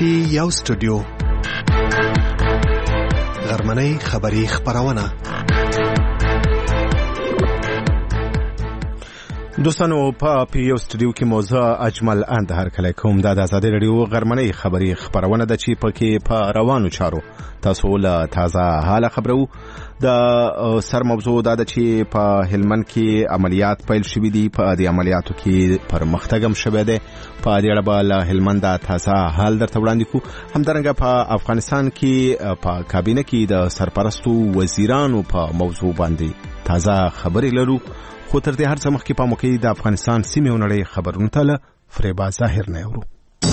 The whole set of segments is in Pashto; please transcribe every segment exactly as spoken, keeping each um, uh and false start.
پی یو سټوډیو غرمنۍ خبری خبرونه. دوستانو په پی یو سټوډیو کې موضوع اجمل اند هر کله کوم د آزادۍ رادیو غرمنۍ خبری خبرونه د چی پکې په روانو چارو تاسو له تازه حاله خبرو. د سر موضوع دا د چی په هلمند کې عملیات پیل شوې دي، په دې عملیاتو کې پرمختګ هم شوی دی. په دې اړه به هلمند د تازه حال درته وړاندې کوو. همدارنګه په افغانستان کې په کابینه کې د سرپرستو وزیرانو په موضوع باندې تازه خبرې لرو. خو تر دې هر څه مخکې په موقع د افغانستان سیمې او نړۍ خبرونه ته له فریبا ظاهر نه اورو.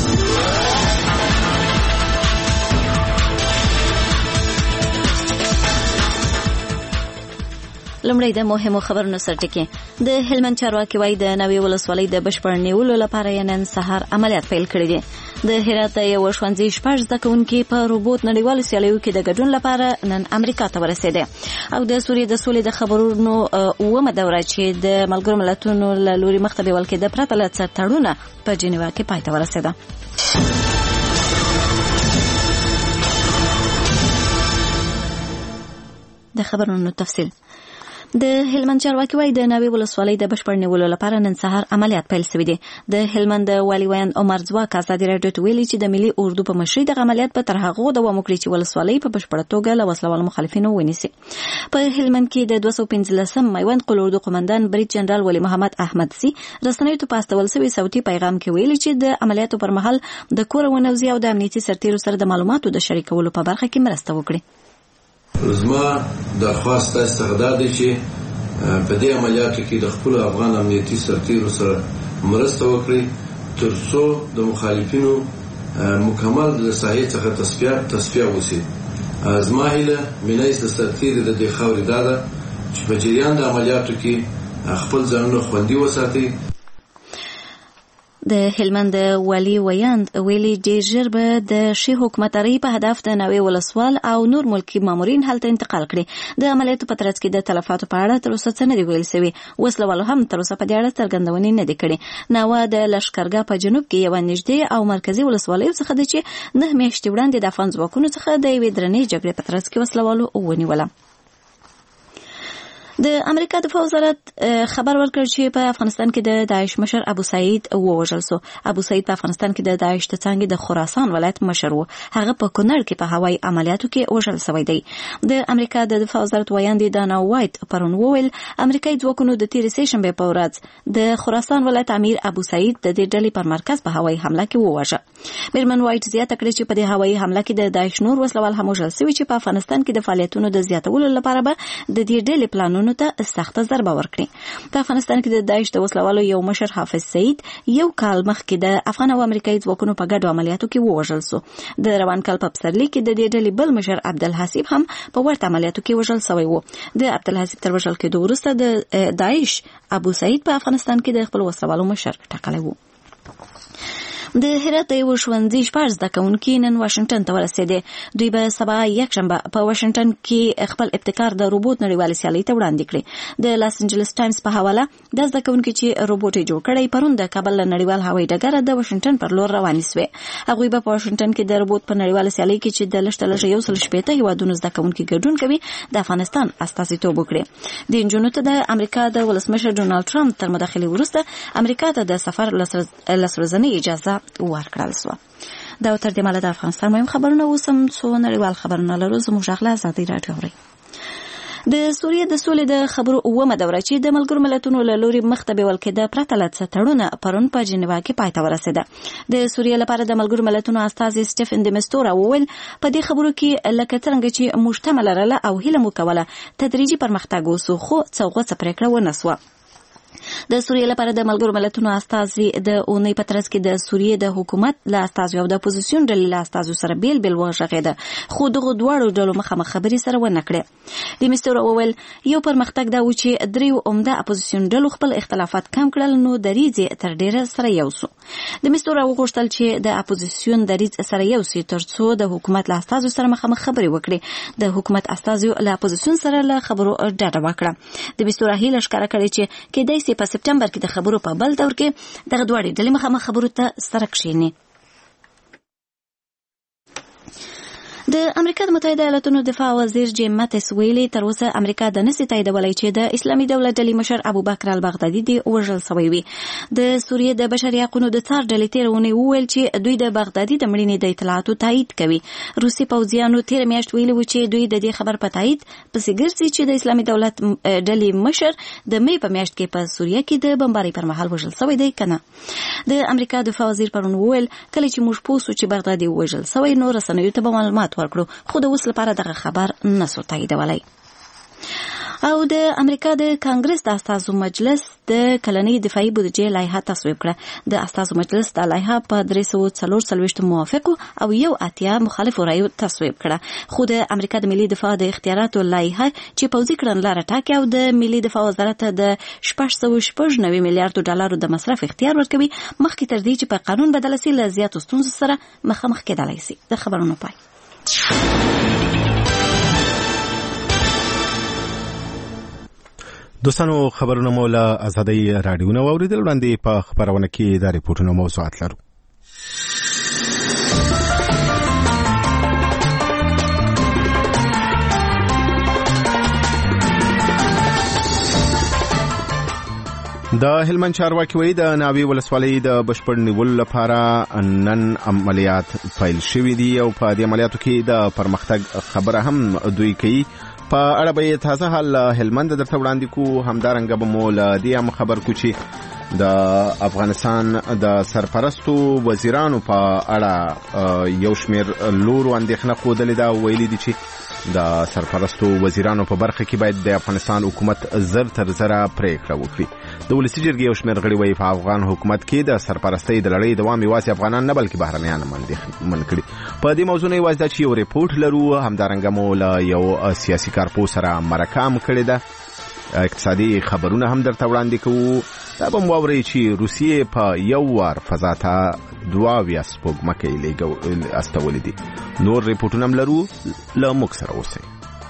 لمړی د مهمو خبرونو سرټکی. د هلمند چارواکي وایي د نوې ولسوالۍ د بشپړ نیولو لپاره نن سهار عملیات پیل کړي دي. د هرات یو ښوونځي شپږ زده کوونکي په روبوټ نړیوالو سیالیو کې د ګډون لپاره نن امریکا ته ورسېدل. او د سوریې د سولې د خبرونو اومه دوره چې د ملګرو ملتونو له لوري مخته بیول کېده پرته له څه تړونه په جنیوا کې پای ته ورسېده. د خبرونو تفصیل. د هلمند چارواکي وایي د نوې ولسوالۍ د بشپړ نیولو لپاره نن سهار عملیات پیل شوي دي. د هلمند والي ویاند عمر ځواک ازادي راډیو ته ویلي چې د ملي اردو په مشرۍ د عملیات په تر هغه دوام وکړي چې ولسوالۍ په بشپړه توګه له وسلوال مخالفینو ونیسي. په هلمند کې د دوه سوه پنځلسم میوند قل اردو قومندان برید جنرال ولی محمد احمد سي رسنیو ته په استول شوي صوتي پیغام کې ویلي چې د عملیاتو پر مهال د کور ونوزي او د امنیتي سرتیرو سره د معلوماتو د شریکولو په برخه کې مرسته وکړي. زما درخواست استقدار دی چې په دې عملیاتو کې د خپل افغان امنیتي سرتیرو سره مرسته وکړي تر څو د مخالفینو مکمل د ساحې څخه تصفیه تصفیه وشي. زما هیله مینایس د سرتیرو د دې خاورې دا ده چې په جریان د عملیاتو کې خپل ځانونه خوندي وساتي. د هلمند والي ویاند ویلي ډېر ژر به د شي حکومتدارۍ په هدف د نوې ولسوال او نور ملکي مامورین هلته انتقال کړي. د عملیاتو په ترڅ کې د تلفاتو په اړه تر اوسه څه نه دي ویل شوي. وسلوالو هم تر اوسه په دې اړه څرګندونې نه دي کړې. ناوه د لښکرګاه په جنوب کې یوه نږدې او مرکزي ولسوالۍ څخه ده چې نه میاشتې وړاندې د افغان ځواکونو څخه د یوې درنې جګړې په ترڅ کې وسلوالو ونیوله. د امریکا دفاع وزارت خبر ورکړ چې په افغانستان کې د داعش مشر ابو سعید ووژل شو. ابو سعید په افغانستان کې د داعش د څانګې د خراسان ولایت مشر و. هغه په کونړ کې په هوایي عملیاتو کې وژل شوی دی. د امریکا د دفاع وزارت ویاندې دانا وایټ پرون وویل امریکایي ځواکونو د تېرې سې شنبې په ورځ د خراسان ولایت امیر ابو سعید د دې ډلې پر مرکز په هوایي حمله کې وواژه. میرمن وایټ زیاته کړې چې په دې هوایي حمله کې د داعش نور وسلوال هم وژل شوي چې په افغانستان کې د فعالیتونو د زیاتولو لپاره به د دې ډلې پلانونو ته سخته ضربه ورکړي. په افغانستان کې د داعش د وسلوالو یو مشر حافظ سعید یو کال مخکې د افغان او امریکایي ځواکونو په ګډو عملیاتو کې ووژل شو. د روان کال په پسرلي کې د دې ډلې بل مشر عبدالحسیب هم په ورته عملیاتو کې وژل شوی و. د عبدالحسیب تر وژل کېدو وروسته د داعش ابو سعید په افغانستان کې د خپل وسلوالو مشر ټاکلی و. د هرات یو ښوونځي شپږ زده کوونکي نن واشنګټن ته ورسېدل. دوی به سبا یکشنبه په واشنګټن کې خپل ابتکار د روبوټ نړیوالې سیالۍ ته وړاندې کړي. د لاس انجلس ټایمز په حواله د زده کوونکي چې روبوټ یې جوړ کړی پرون د کابل له نړیوال هوایي ډګره د واشنګټن پر لور روانې سوې. هغوی به په واشنګټن کې د روبوټ په نړیواله سیالۍ کې چې د لږ تر لږه یو سل شپېته هېوادونو زده کوونکي ګډون کوي د افغانستان استازیتوب وکړي. د نجونو ته د امریکا د ولسمشر ډونالډ ټرمپ تر مداخلې وروسته امریکا ته د سفر لس ورځنۍ اجازه ورکړل شوه. دا تر دې ماله د افغانستان مهم خبرونه اوس هم څو نړیوال خبرونه لرو. زموږ غږ له ازادۍ راډیو اورئ. د سوریې د سولې د خبرو اومه دوره چې د ملګرو ملتونو له لوري مخته بیول کېده پرته له څه تړونه پرون په جنیوا کې پای ته ورسېده. د سوریې لپاره د ملګرو ملتونو استازي سټیفن د مستورا وویل په دې خبرو کې لکه څرنګه چې موږ تمه لرله او هیله مو کوله تدریجي پرمختګ وسو خو څه غوڅه پرېکړه ونه سوه. د سوریې لپاره د ملګرو ملتونو استازي د اونۍ په ترڅ کې د سوریې د حکومت له استازو او د اپوزیسیون ډلې له استازو سره بیل بیل وغږېده خو دغه دواړو ډلو مخامخ خبرې سره ونه کړې. د مستور وویل یو پرمختګ دا و چې دریو عمده اپوزیسیون ډلو خپل اختلافات کم کړل نو دریځ تر ډیره سره یو سو. د مستور وغوښتل چې د اپوزیسیون دریځ سره یو سي تر څو د حکومت له استازو سره مخامخ خبرې وکړي. د حکومت استازو له اپوزیسیون سره له خبرو ډډه وکړه. د مستور هیله ښکاره کړې چې کېدای سي په سپټمبر کې د خبرو په بل دور کې دغه دواړې ډلې مخامخ خبرو ته سره کښېني. د امریکا د متحده ایالاتونو دفاع وزیر جیم ماتیس ویلي تر اوسه امریکا د نسي تاییدولی چې د اسلامي دولت ډلې مشر ابوبکر البغدادي دی وژل شوی وي. د سوریې د بشري حقوقو د څار ډلې تېره اونۍ وویل چې دوی د بغدادي د مړینې د اطلاعاتو تایید کوي. روسي پوځیانو تېره میاشت ویلي و چې دوی د دې خبر په تایید پسې ګرځي چې د اسلامي دولت ډلې مشر د مې په میاشت کې په سوریه کې د بمبارۍ پر مهال وژل شوی دی کنه. د امریکا دفاع وزیر پرون وویل کله چې موږ پوه شو چې بغدادي وژل شوی نو رسنیو ته به معلومات ورکړو خو د اوس لپاره دغه خبر نسو تاییدولی. او د امریکا د کانګرس د استازو مجلس د کلنۍ دفاعي بودجې لایحه تصویب کړه. د استازو مجلس د لایحه په درې سوه څلور څلوېښت موافقو او یو اتیا مخالفو رایو تصویب کړه. خو د امریکا د ملي دفاع د اختیاراتو لایحه چې پوځي کړنلاره ټاکي او د ملي دفاع وزارت د شپږ سوه شپږ نوي میلیارډو ډالرو د مصرف اختیار ورکوي مخکې تر دې چې په قانون بدل شي له زیاتو ستونزو سره مخامخ کېدلی شي. د خبرونو پای. دوستانو خبرونه مو له آزادۍ راډیو نه واوریدل. وړاندې په خبرونه کې د ریپورټونو موضوعات لرو. د هلمند چارواکي وایي د ناوې ولسوالۍ د بشپړ نیولو لپاره نن عملیات پیل شوي دي او په دې عملیاتو کې د پرمختګ خبره هم دوی کوي. په اړه به تازه حال هلمند درته وړاندې کو. همدارنګه به مو له دې هم خبر کو چې د افغانستان د سرپرستو وزیرانو په اړه یو شمېر لورو اندېښنه ښودلې ده. ویلي دي چې د سرپرستو وزیرانو په برخه کې باید د افغانستان حکومت زر تر زره پریکړه وکړي. د ولسي جرګې یو شمېر غړي وایي په افغان حکومت کې د سرپرستۍ د لړۍ دوام یوازې افغانان نه بلکې بهرنیان من کړي. په دې موضوع نه یوازې دا چې یو ریپورټ لرو. همدارنګه مو له یو سیاسي کارپو سره مرکه هم کړې ده. اقتصادي خبرونه هم درته وړاندې کوو. دا به مو واورئ چې روسیې په یو وار فضا ته دوه اویا سپوږمکۍ استولې دي. نور ریپورټونه هم لرو. له موږ سره اوسئ.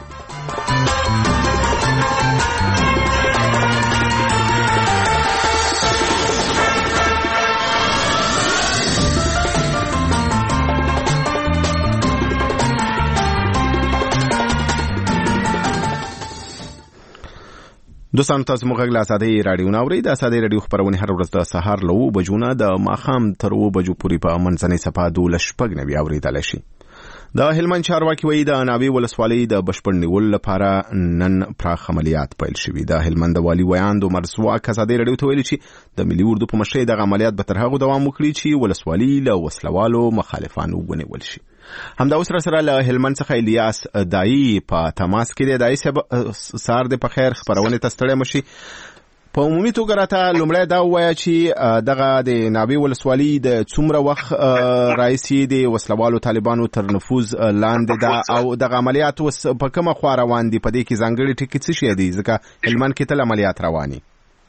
دوستان تاسو موږ غږ له آزادۍ راډیو نه اورئ. د آزادۍ راډیو خپرونې هر ورځ د سهار له اوه بجو نه د ماښام تر اوه بجو پورې په منځنۍ صفحه دولس شپږ نوي اورېدلی شي. د هلمند چارواکي وایي د ناوې ولسوالۍ د بشپړ نیولو لپاره نن پراخ عملیات پیل شوي. د هلمند د والي ویاند عمر ځواک ازادۍ راډیو ته ویلي چې د ملي اردو په مشرۍ دغه عملیات به تر هغو دوام وکړي چې ولسوالي له وسلوالو مخالفانو ونیول شي. همدا اوس را سره له هلمند څخه الیاس دایي په تماس کې دی. دایي صاحب سهار دې په خیر. خپرونې ته ستړی مه شي. په عمومي توګه راته لومړی دا ووایه چې دغه د ناوې ولسوالي د څومره وخت راهیسې د وسلوالو طالبانو تر نفوذ لاندې ده او دغه عملیات اوس په کومه خوا روان دي؟ په دې کې ځانګړي ټکي څه شی دي؟ ځکه هلمند کې تل عملیات رواني.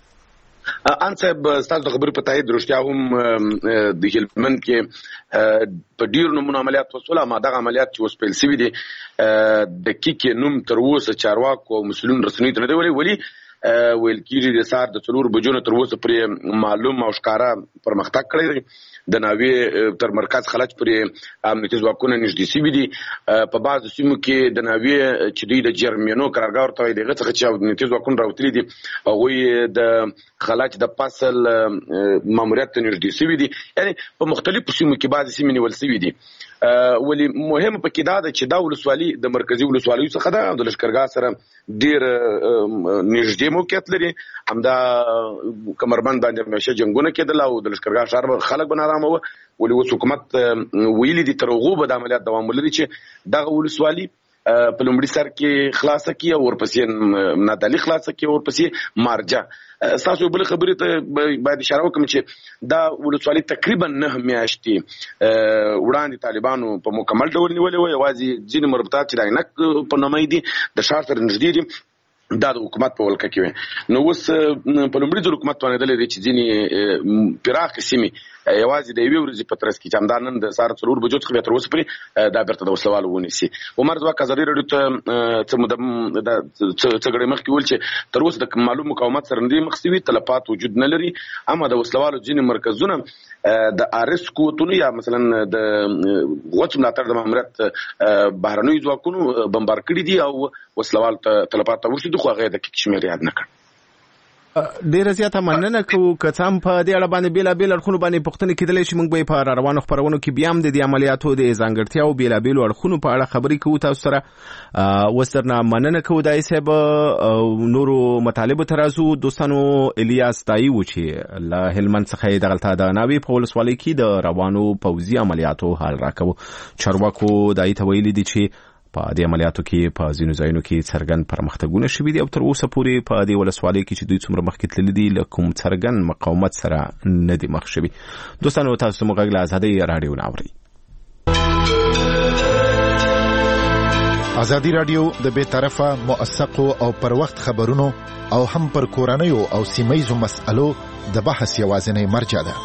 ان صاحب ستاسو د خبرې په تایید رښتیا هم د هلمند کې په ډیرو نمونه عملیات وسول. ما دغه عملیات چې اوس پیل شوي دي د کیکې نوم تر اوسه چارواکو او مسؤلین رسنیو ته نه دی ویلی. ولې ویل کېږي د سهار د څلور بجو نه تر اوسه پرې معلوم او ښکاره پرمختګ کړی دی. د ناوې تر مرکز خلج پورې امنیتي ځواکونه نږدې شوي دي. په بعضو سیمو کې د ناوې چې دوی د جرمینو قرارګاه ورته وایي د هغه څخه چې امنیتي ځواکونه راوتلي دي هغوی د خلج د فصل ماموریت ته نږدې شوي دي. یعنې په مختلفو سیمو کې بعضې سیمې نیول شوي دي. ولی مهم پکې دا ده چې دا ولسوالي د مرکزي ولسوالیو څخه ده او د لښکرګاه سره ډېر نږدې موقعیت لري. همدا کمربند باندې همیشه جنګونه کېدل او د لښکرګاه ښار خلک به نارامه وه. ولې اوس حکومت ویلي دي تر هغو به د عملیات دوام ولري چې دغه ولسوالي په لومړي سر کې خلاصه کړي او ورپسې نادعلي خلاصه کړي او ورپسې مارجه. ستاسو بل خبرې ته باید اشاره وکړم چې دا ولسوالي تقریبا نه میاشتې وړاندې طالبانو په مکمل ډول نیولې وه. یوازې ځینې مربوطات چې د عینک په نامه دي د ښار سره نږدې دي دا د حکومت په ولکه کې وي. نو اوس په لومړي ځل حکومت باندې د چې ځینې پراخ سیمې یوازې د یوې ورځې په ترڅ کې چې همدا نن د سهار څلور بجو څخه بیا تر اوسه پورې دا بیرته د وسلوالو ونیسي. عمر ځواک ازادي راډیو ته څه موده څه ګړی مخکې ویل چې تر اوسه د معلوم مقاومت سره نه دي مخ شوي، تلفات وجود نه لري، اما د وسلوالو ځینې مرکزونه د ارس قوتونو یا مثلا د غوڅ ملاتړ د ماموریت بهرنیو ځواکونو بمبار کړي دي او وسلوال تلفات ته ورسېدو، خو هغه د دقیق شمېر یاد نه کړ. ډیره زیاته مننه کوو. که څه هم په دې اړه باندې بېلابېل اړخونو باندې پوښتنې کېدلی شي، موږ به یې په را روانو خپرونو کې بیا هم د دې عملیاتو د ځانګړتیاو بېلابېلو اړخونو په اړه خبرې کوو تاسو سره. اوس درنه مننه کوو دای صاحب. نورو مطالبو ته راځو. دوستانو الیاس دایي و چې له هلمند څخه یې دغلته د ناوې په ولسوالۍ کې د روانو پوځي عملیاتو حال راکوو. چارواکو دایي ته ویلي دي چې په دې عملیاتو کې په ځینو ځایونو کې څرګند پرمختګونه شوي دي او تر اوسه پورې په دې ولسوالۍ کې چې دوی څومره مخکې تللي دي له کوم څرګند مقاومت سره نه دي مخ شوي. دوستانو تاسو ته مو غږ له ازادۍ راډیو نه اورئ. ازادي راډیو د بې طرفه موثقو او پر وخت خبرونو او هم پر کورنیو او سیمهیزو مسألو د بحث یوازینۍ مرجع ده.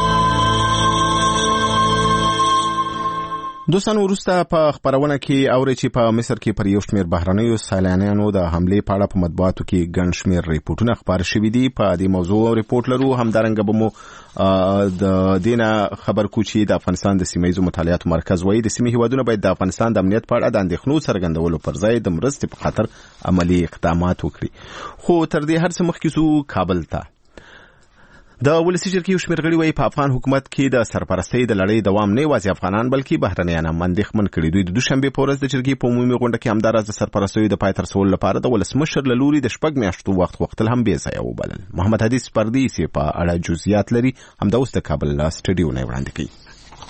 دوستانو وروسته په خبرونه کې اوري چې په مصر کې پر یو شمېر بهرنیو سیلانیانو د حملې په اړه په مطبوعاتو کې ګڼ شمېر ریپورټونه خپاره شوي دي. په دې موضوع ریپورټ لرو. همدارنګه به مو د دینه خبر کو چې د افغانستان د سیمهیزو مطالعاتو مرکز وایي د سیمې هیوادونه باید د افغانستان د امنیت په اړه د اندېښنو څرګندولو پر ځای د مرستې په خاطر عملي اقدامات وکړي. خو تر دې هر څه مخکې ځو کابل ته. د ولسی جرګې یو شمېر غړي وایي په افغان حکومت کې د سرپرستۍ د لړۍ دوام نه یوازې افغانان بلکې بهرنیان هم اندېښمن کړي. دوی د دوشنبې په ورځ د جرګې په عمومي غونډه کې همداراز د سرپرستیو د پای ته رسولو لپاره د ولسمشر له لوري د شپږ میاشتو وخت غوښتل هم بې ځایه وبلل. محمد حدیث پردیس په اړه جزئیات لري، همدا اوس د کابل له سټډیو نه وړاندې کوي.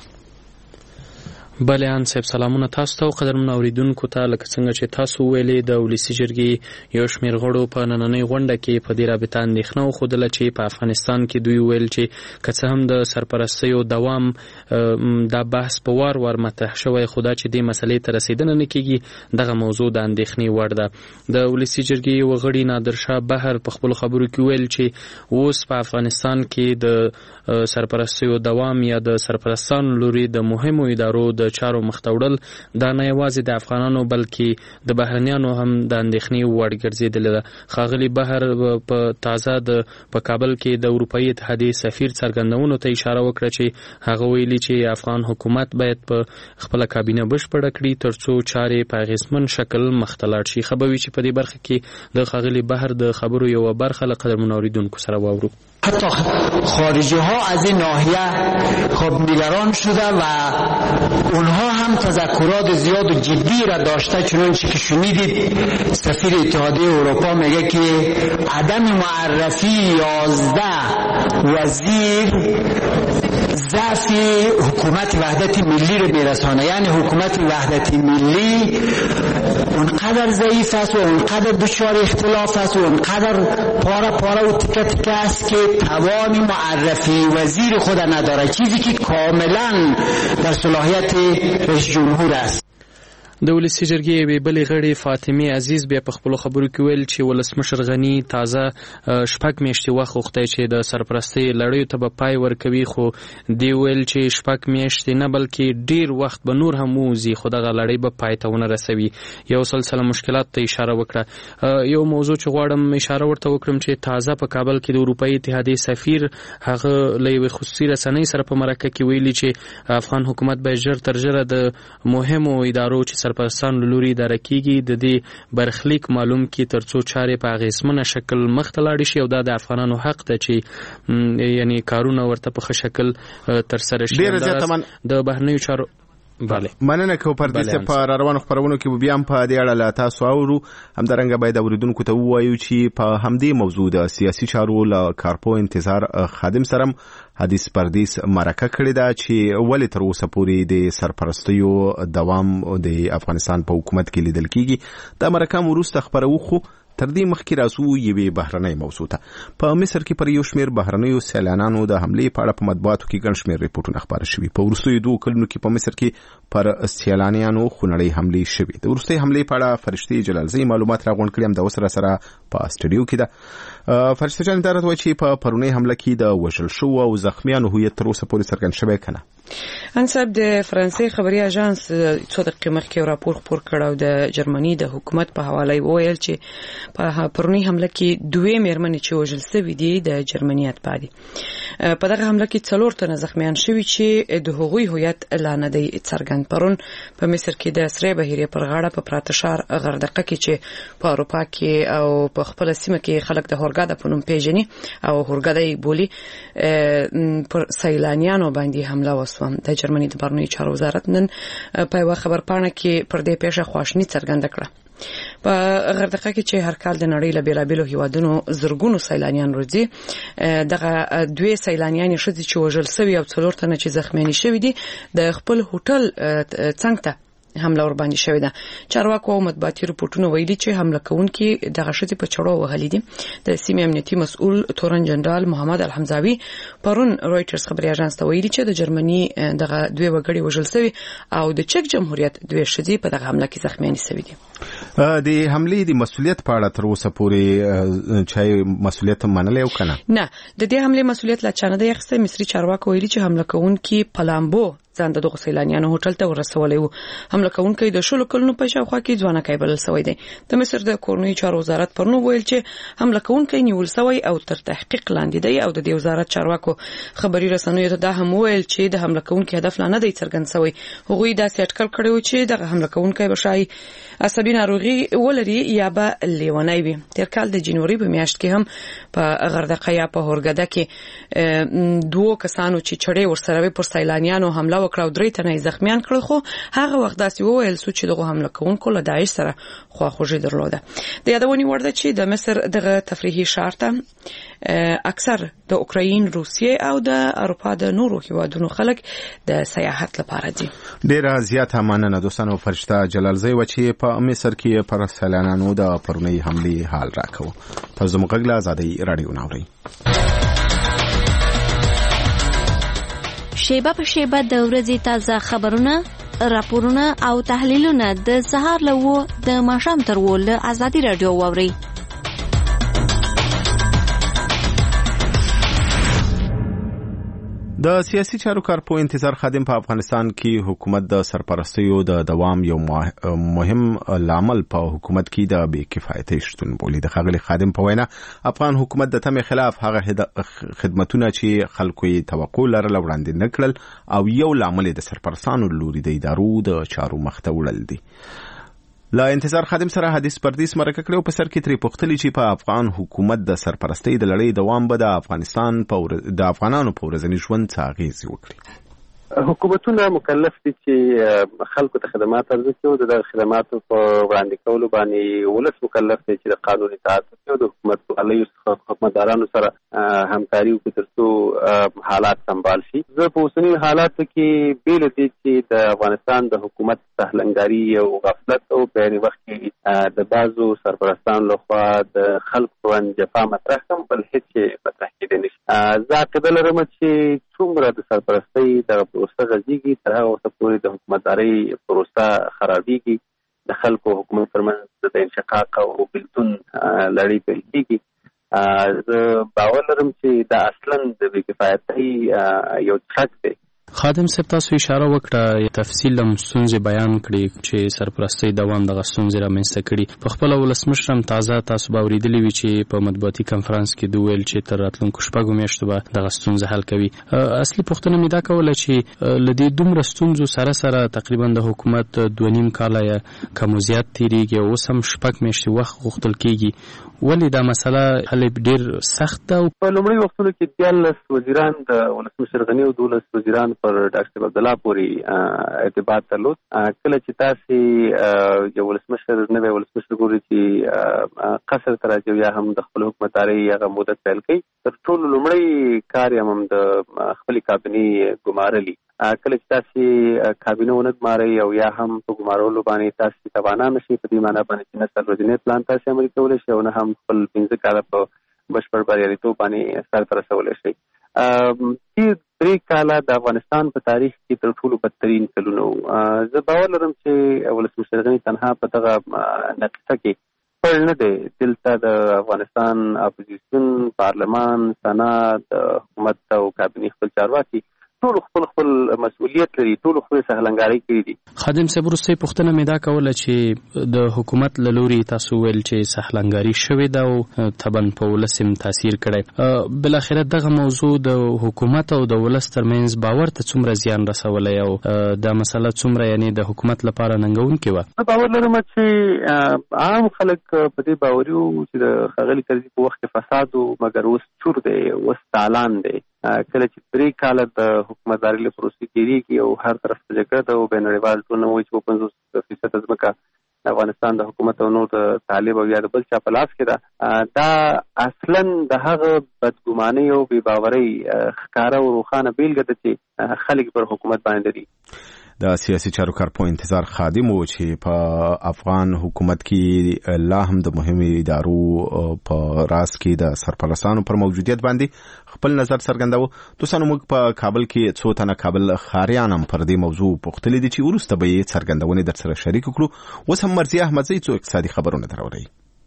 بله ان صاحب سلامونه تاسو ته او قدرمن اوریدونکو ته. لکه څنګه چې تاسو ویلې د ولسی جرګې یو شمېر غړو په نننۍ غونډه کې په دې رابطه اندېښنه وښودله چې په افغانستان کې دوی ویل چې که څه هم د سرپرستیو دوام دا بحث په وار وار مطرح شوی، خو دا چې دې مسلې ته رسېدنه نه کېږي دغه موضوع د اندېښنې وړ ده. د ولسی جرګې یو غړي نادرشاه بهر په خپلو خبرو کې ویل چې اوس په افغانستان کې د سرپرستیو دوام یا د سرپرستانو لوري د مهمو ادارو د چارو مختوړل دا نه یوازې د افغانانو بلکې د بهرنیانو هم د اندېښنې وړ ګرځېدلې ده. ښاغلي بهر په تازه د په کابل کې د اروپایي اتحادیې سفیر څرګندونو ته اشاره وکړه چې هغه ویلي چې افغان حکومت باید په خپله کابینه بشپړه کړي تر څو چارې په اغېزمن شکل مخ ته لاړ شي. ښه به وي چې په دې برخه کې د ښاغلي بهر د خبرو یوه برخه له قدرمنو اوریدونکو سره واورو. حتی خارجی ها از این ناحیه خب نگران شده و اونها هم تذکرات زیاد و جدی را داشته، چنانچه که شنیدید سفیر اتحادیه اروپا میگه که عدم معرفی یازده وزیر ضعف حکومت وحدت ملی رو میرسانه. یعنی حکومت وحدت ملی اونقدر ضعیف است و اونقدر دچار اختلاف است و اونقدر پارا پارا و تکه تکه است که توان معرفی وزیر خود نداره، چیزی که کاملا در صلاحیت رئیس جمهور است. د ولسی جرګې یوې بلې غړې فاطمې عزیز بیا په خپلو خبرو کې ویل چې ولسمشر غني تازه شپږ میاشتې وخت غوښتی چې د سرپرستۍ لړیو ته به پای ورکوي، خو دی ویل چې شپږ میاشتې نه بلکې ډیر وخت به نور هم ووځي خو دغه لړۍ به پای ته ونه رسوي. یو سلسله مشکلات ته اشاره وکړه. یو موضوع چې غواړم اشاره ورته وکړم چې تازه په کابل کې د اروپایي اتحادیې سفیر هغه له یوې خصوصي رسنۍ سره په مرکه کې ویلي چې افغان حکومت باید ژر تر ژره د مهمو ادارو چې سرپرستان لوري اداره کیږي د دې برخلیک معلوم کی ترڅو چارې په اغیزمنه شکل مخ ته لاړ شي او دا د افغانانو حق ده چې یعنی کارونه ورته په ښه شکل تر سره شي. د بهرنیو چارو بله مننه کو پر دې په روانو خبرونو کې بیا هم په دې اړه لا تاسو اورو. همدارنګه باید اوریدونکو ته ووایو چې په همدې موضوع د سیاسي چارو له کارپو انتظار خادم سره حدیث پردیس مرکه کړې ده چې ولې تر اوسه پورې د سرپرستیو دوام د افغانستان په حکومت کې لیدل کیږي. دا مرکه وروسته خبرو خو تر دې مخکې راسو یوې بهرنۍ موضوع ته. په مصر کې پر یو شمېر بهرنیو سیلانیانو د حملې په اړه په مطبوعاتو کې ګڼ شمېر ریپورټونه خپاره شوي. په وروستیو دوو کلونو کې په مصر کې پر سیلانیانو خونړۍ حملې شوي. د وروستۍ حملې په اړه فرشتې جلالزۍ معلومات راغونډ کړي. هم د وسره سره په سټډیو کې ده. فرشته جان دا راته وایي چې په پرونۍ حمله کې د وژل شوو او زخمیانو هویت تر اوسه پورې څرګند شوی که نه؟ انصاب د فرانسې خبري اژانس څو دقیقې مخکې راپور خپور کړ او د جرمني د حکومت په حواله وویل چې په پرونۍ حمله کې دوه میرمنې چې وژل شوي دي د جرمني اتباع دي. په دغه حمله کې څلور تنه زخمیان شوي چې د هغوی هویت لا نه دی څرګند. پرون په مصر کې د سرې بحیرې پر غاړه په پراته ښار غردقه کې چې په اروپا کې او په خپل سیمه کې خلک د هورګاډه په نوم پیژني او هورګاډه بولی پر سیلانیانو باندې حمله وسوه. د جرمني د بهرنیو چارو وزارت نن په یوه خبرپاڼه کې پر دې پیښه خواشیني څرګنده کړه. په غردقه کې چې هر کال د نړۍ له بیلابیلو هیوادونو زرګونو سیلانیان راځي، دغه دوه سیلانیان ښځې چې وژل شوي او څلور تنه چې زخمیان شوي دي د خپل هوټل څنګ ته حمله ور باندې شوې ده. چارواکو او مطبوعاتي رپورټونه ویلي چې حمله کوونکي دغه ښځې په چړو وهلې دي. د سیمې امنیتي مسؤل تورن جنرال محمد الحمزاوي پرون رويټرز خبري اژانس ته ویلي چې د جرمني دغه دوه وګړي وژل شوي او د چک جمهوریت دوه ښځې په دغه حمله کې زخمیان شوي دي. د حملې د مسؤلیت په اړه تر اوسه پورې چای مسؤلیت منلی او کنه؟ نه، د دې حملې مسؤلیت لا چانه دی اخیستی. مصري چارواکو ویلي چې حمله کوونکي پلامبو ځان د دغه سیلانیانو هوټل ته ورسولی وو. حمله کوونکی د شلو کلونو په شاوخوا کې ځوانکی بلل شوی دی. د مصر د کورنیو چارو وزارت پرون ویل چې حمله کوونکی نیول شوی او تر تحقیق لاندې دی او د دې وزارت چارواکو خبري رسنیو ته دا هم ویل چې د حمله کوونکی هدف لا نه دی څرګند شوی. هغوی داسې اټکل کړی و چې دغه حمله کوونکی به شایي عصبي ناروغي ولري یا به لیونی وي. تیر کال د جنوري په میاشت کې هم په غردقه یا په هورګاډه کې دوه کسانو چې چړې ورسره وي پر سیلانیانو حمله وکړه او درې تنه زخمیان کړل، خو هغه وخت داسې وویل سو چې دغه حمله کوونکو له داعش سره خواخوږي درلوده. د یادونې وړ ده چې د مصر دغه تفریحي ښار ته اکثر د اوکراین، روسیې او د اروپا د نورو هیوادونو خلک د سیاحت لپاره دي. ډیره زیاته مننه دوستانو. فرشته جلالزۍ و چې په مصر کې پر سیلانیانو د پرونۍ حملې حال راکوه. تاسو موږ غږ له آزادۍ رادیو ناوړئ. شیبه په شیبه د ورځې تازه خبرونه، راپورونه او تحلیلونه د سهار له وو د ماښام تر وو له آزادۍ رادیو واورئ. د سیاسي چارو کارپو انتظار خادم په افغانستان کې حکومت د سرپرستیو د دوام یو مهم لامل په حکومت کې د بې کفایتۍ شتون بولي. د ښاغلي خادم په وینا افغان حکومت د تمې خلاف هغه خدمتونه چې خلکو یې توقع لرله وړاندې نه کړل او یو لامل د سرپرستانو لوري د ادارو د چارو مخته وړل دي. لا انتظار خادم سره حدیث پردیس مرکه کړو په سر کې تری پختلی چې په افغان حکومت د سرپرستی د لړۍ دوام به د افغانستان په د افغانانو په ورځني ژوند څه اغیز وکړي. حکومتونه مکلف دي چې خلکو ته خدمات ورکړي او د خدماتو په وړاندې کولو باندې ولس مکلف دي چې د قانون اطاعت وکړي او د حکومت والیو څخه حکومتدارانو سره همکاري وکړي ترڅو حالات سمبال شي. زه په اوسني حالاتو کې بیل دي چې د افغانستان د حکومت سهلنګاري او غفلت او په یوه وخت کې د بعضو سرپرستانو لخوا د خلکو باندې جفا مطرح کوم بل هیڅ مطرح کېدی نشي. زه عقیده لرم چې څومره د سرپرستۍ د پروسه غځېږي تر هغه وخته پورې د حکومتدارۍ پروسه خرابېږي، د خلکو حکومت ترمنځ د انشقاق او بېلتون لړۍ پیل کېږي. زه باور لرم چې دا اصلا د بې کفایتۍ یو څرک دی. خادم صاحب تاسو اشاره وکړه تفصیل هم ستونزې بیان کړي چې سرپرستۍ دوام دغه ستونزې رامنځته کړي. په خپله ولسمشر هم تازه تاسو به اورېدلي وي چې په مطبوعاتي کنفرانس کې دوی ویل چې تر راتلونکو شپږو میاشتو به دغه ستونزه حل کوي. اصلي پوښتنه مې دا کوله چې له دې دومره ستونزو سره سره تقریبا د حکومت دوه نیم کاله یا کم زیات تېرېږي او اوس هم شپږ میاشتې وخت غوښتل کېږي، ولې دا مسله حل ډېر سخت ده؟ په لومړي وختونو کې دیارلس وزیران د ولسمشر غني او دولس وزیران پر ډاکټر عبدالله پورې ارتباط درلود. کله چې تاسې یو ولسمشر نوی ولسمشر ګوري چې قصر ته راځي یا هم د خپل حکومتدارۍ هغه مدت پیل کوي، تر ټولو لومړی کار یې هم د خپلې کابینې ګمارلي. کله چې تاسې کابینه ونه ګمارئ او یا هم په ګمارولو باندې تاسې توانه نه شئ، په دې معنا باندې چې نه سر ورځنی پلان تاسې عملي کولی شئ او نه هم خپل پنځه کاله په بشپړ بریالیتوب باندې سرته رسولی شئ. تېر درې کاله د افغانستان په تاریخ کې تر ټولو بدترین کلونه وو. زه باور لرم چې ولسمشر غني تنها په دغه نقطه کې پړ نه دی. دلته د افغانستان اپوزیسیون، پارلمان، سنا، د حکومت او کابینې خپل چارواکي ټول خپل خپل مسؤلیت لري، ټول خپل سهلنګاري کړي دي. خادم صاحب وروستۍ پوښتنه مې دا کوله چې د حکومت له لوري تاسو ویل چې سهلنګاري شوې ده او طبعا په ولس هم تاثیر کړی. بالاخره دغه موضوع د حکومت او د ولس ترمنځ باور ته څومره زیان رسولی او دا مسله څومره یعنې د حکومت لپاره ننګونکې وه؟ زه باور لرم چې عام خلک په دې باوري وو چې د ښاغلي کرزي په وخت کې فساد و، مګر اوس چور دی، اوس تالان دی. کله چې درې کاله د حکومتدارۍ له پروسې تېرېږي او هر طرف ته جګړه ده او بینالنړیوال ټولنه وایي چې په پنځوس فیصده ځمکه د افغانستان د حکومت او نور د طالب او یا د بل چا په لاس کې ده، دا اصلا د هغه بدګمانۍ او بې باورۍ ښکاره او روښانه بېلګه ده چې خلک پر حکومت باندې لري. د سیاسي چارو کارپو انتظار خادم و چې په افغان حکومت کې لا هم د مهمو ادارو په راس کې د سرپرستانو پر موجودیت باندې خپل نظر څرګنداوه. دوستانو موږ په کابل کې څو تنه کابل ښاریان هم پر دې موضوع پوښتلي دي چې وروسته به یې څرګندونې در سره شریک کړو. اوس هم مرضیه احمدزی څو اقتصادي خبرونه درورئ.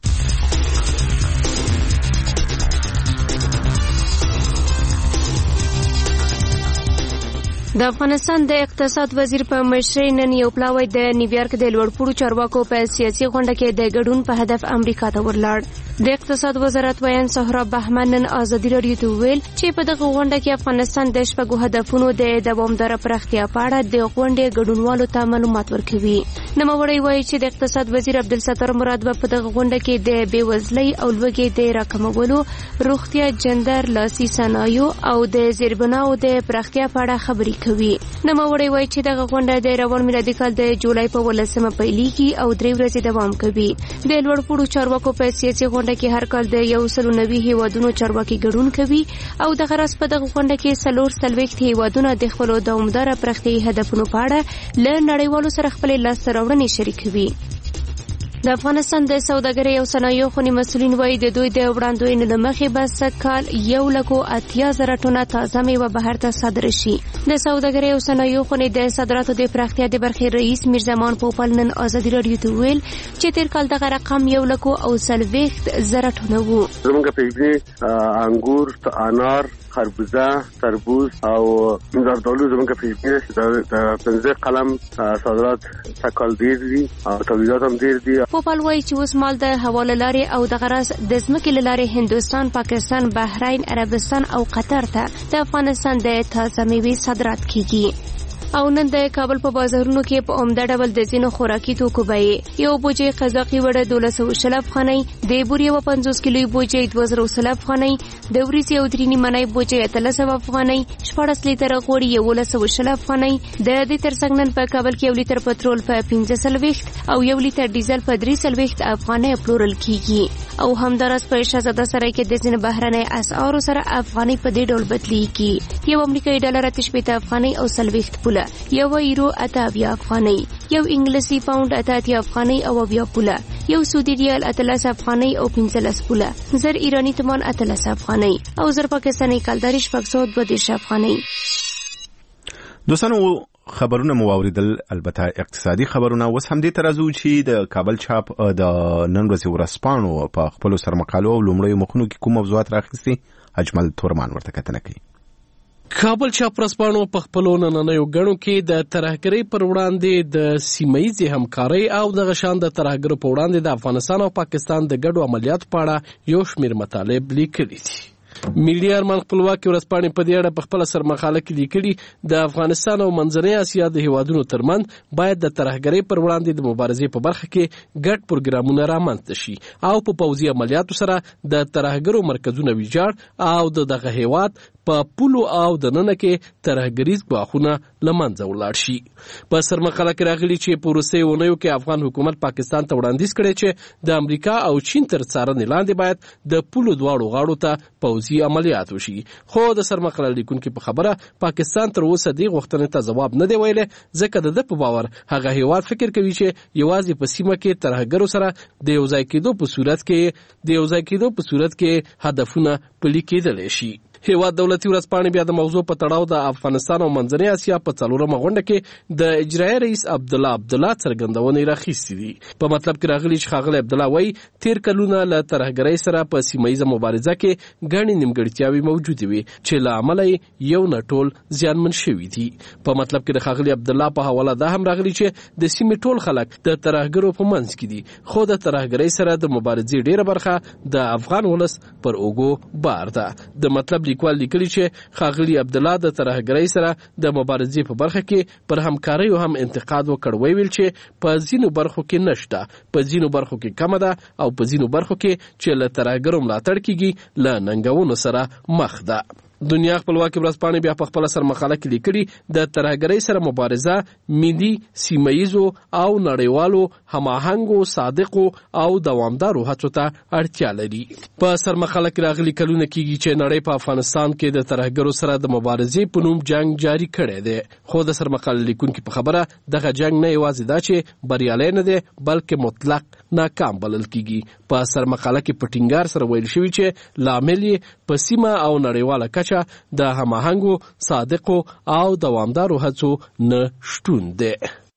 د افغانستان د اقتصاد وزیر په مشرۍ نن یو پلاوی د نیویارک د لوړپوړو چارواکو په سیاسي غونډه کې د ګډون په هدف امریکا ته ورلاړ. د اقتصاد وزارت ویان سهراب بهمن نن ازادي راډیو ته ویل چې په دغه غونډه کې افغانستان د شپږو هدفونو د دوامداره پراختیا په اړه د غونډې ګډونوالو ته معلومات ورکوي. نوموړی وایي چې د اقتصاد وزیر عبدالستار مراد به په دغه غونډه کې د بېوزلۍ او لوږې د راکمولو، روغتیا، جندر، لاسي صنایعو او د زیربناو د پراختیا په اړه خبرې کوي. نوموړی وایي چې دغه غونډه د روان میلادي کال د جولای په ولسمه پیلېږي او درې ورځې دوام کوي. د لوړپوړو چارواکو په سیاسي غونډه کې هر کال د یو سلو نوي هیوادونو چارواکي ګډون کوي او دغه راز په دغه غونډه کې څلور څلوېښت هیوادونه د خپلو دوامداره پراختیایي هدفونو په اړه له نړیوالو سره خپلې لاسته راوړنې شریکوي. د افغانستان د سوداګرۍ او صنایعو خونې مسؤلین وایي د دوی د وړاندوینې له مخې به سږ کال یو لکو اتیا زره ټنه تازه میوه بهر ته صادره شي. د سوداګرۍ او صنایعو خونې د صادراتو د پراختیا د برخې رئیس میرزمان پوپل نن ازادي راډیو ته ویل چې تیر کال دغه رقم یو لکو او څلوېښت زره ټنه و. زموږ په یې انګور، انار، خربوزه، تربوز او زردالو زموږ په یې د پنځه قلم صادرات سږ ډېر دي او تولیدات هم ډېر دي. پوپل وایي چې اوس مال د حواله لارې او د غرض د ځمکې له لارې هندوستان، پاکستان، بحرین، عربستان او قطر ته د افغانستان د تازه میوې صادرات کیږي. او نن د کابل په بازارونو کې په عمده ډول د ځینو خوراکي توکو بیې یو بوجۍ قزاقي وړه دولس سوه شل افغانۍ، د بورې یوه پنځوس کیلوي بوجۍ دوه زره سل افغانۍ، د وریځې یو درې نیمنۍ بوجۍ اتلس سوه افغانۍ، شپاړس لیتره غوړي یولس سوه شل افغانۍ. د دې ترڅنګ نن په کابل کې یو لیتر پټرول په پنځه څلوېښت او یو لیتر ډیزل په درې څلوېښت افغانۍ پلورل کیږي. او همداراز په شهزاده سرای کې د ځینو بهرنۍ اسعارو سره افغانۍ په دې ډول بدلیږي. یو امریکایي ډالر اته شپېته افغانۍ او څلوېښت پوله، یو یورو اته اویا افغانۍ، یو انګلیسي پاونډ اته اتیا افغانۍ او اویا پوله، یو سعودي ریال اتلس افغانۍ او پنځلس پوله، زر ایرانی تومان اتلس افغانۍ او زر پاکستاني کلداري شپږ سوه دوه دېرش افغانۍ. دوستانو خبرونه مو واوریدل، البته اقتصادي خبرونه. اوس هم دې ترازو چې د کابل چاپ د نن ورځې ورځپاڼو په خپلو سرمقالو او لومړیو مخونو کې کوم موضوعات راخیستي، اجمل تورمان ورته کتنه کوي. کابل چاپ ورځپاڼو په خپلو نننیو ګڼو کې د ترهګرۍ پر وړاندې د سیمه ییزې همکارۍ او دغه شان د ترهګرو په وړاندې د افغانستان او پاکستان د ګډو عملیاتو په اړه یو شمېر مطالب لیکلي دي. میډیا ارمان خپلواکي ورځپاڼې په دې اړه په خپل سرمقاله کې لیکلي د افغانستان او منځنۍ اسیا د هیوادونو ترمنځ باید د ترهګرۍ پر وړاندې د مبارزې په برخه کې ګډ پروګرامونه رامنځته شي او په پوځي عملیاتو سره د ترهګرو مرکزونه ویجاړ او د دغه هیواد په پولو او د ننه کې ترهګریز ګواښونه لمنځه ولاړ شي. په سرمقاله کې راغلي چې په وروستیو اونیو کې افغان حکومت پاکستان ته وړاندیز کړی چې د امریکا او چین تر څارنې لاندې باید د پولو دواړو غاړو ته پوځي عملیات وشي. خو د سرمقاله لیکونکي په خبره پاکستان تر اوسه دې غوښتنې ته ځواب نه دی ویلی، ځکه د ده په باور هغه هیواد فکر کوي چې یوازې په سیمه کې ترهګرو سره د یو ځای کېدو په صورت کې د یو ځای کېدو په صورت کې هدفونه پلي کېدلی شي. هیواد دولتي ورځپاڼې بیا د موضوع په تړاو د افغانستان او منځنۍ اسیا په څلورمه غونډه کې د اجرایي رئیس عبدالله عبدالله څرګندونې راخیستې دي. په مطلب کې راغلي چې ښاغلی عبدالله وایي تیر کلونه له ترهګرۍ سره په سیمه ییزه مبارزه کې ګڼې نیمګړتیاوې موجودې وي چې له امله یې یو نه ټول زیانمن شوي دي. په مطلب کې د ښاغلي عبدالله په حواله دا هم راغلي چې د سیمې ټول خلک د ترهګرو په منځ کې دي، خو د ترهګرۍ سره د مبارزې ډیره برخه د افغان ولس پر اوږو بار ده. د مطلب لیکوال لیکلي چې ښاغلي عبدالله د ترهګرۍ سره د مبارزې په برخه کې پر همکاریو هم انتقاد وکړ. ویل چې په ځینو برخو کې نشته، په ځینو برخو کې کمه ده او په ځینو برخو کې چې له ترهګرو ملاتړ کیږي له ننګونو سره مخ ده. دنیا خپلواکي ورځپاڼې بیا په خپله سرمقاله کې لیکلي د ترهګرۍ سره مبارزه ملي، سیمه ییزو او نړیوالو هماهنګو، صادقو او دوامدارو هڅو ته اړتیا لري. په سرمقاله کې راغلي کلونه کېږي چې نړۍ په افغانستان کې د ترهګرو سره د مبارزې په نوم جنگ جاري کړی دی، خو د سرمقاله لیکونکي په خبره دغه جنگ نه یوازې دا چې بریالی نه دی بلکې مطلق ناکام بلل کېږي. په سرمقاله کې په ټینګار سره ویل شوي چې لامل یې په سیمه او نړیواله کچه د هماهنګو، صادقو او دوامدارو هڅو نه شتون دی.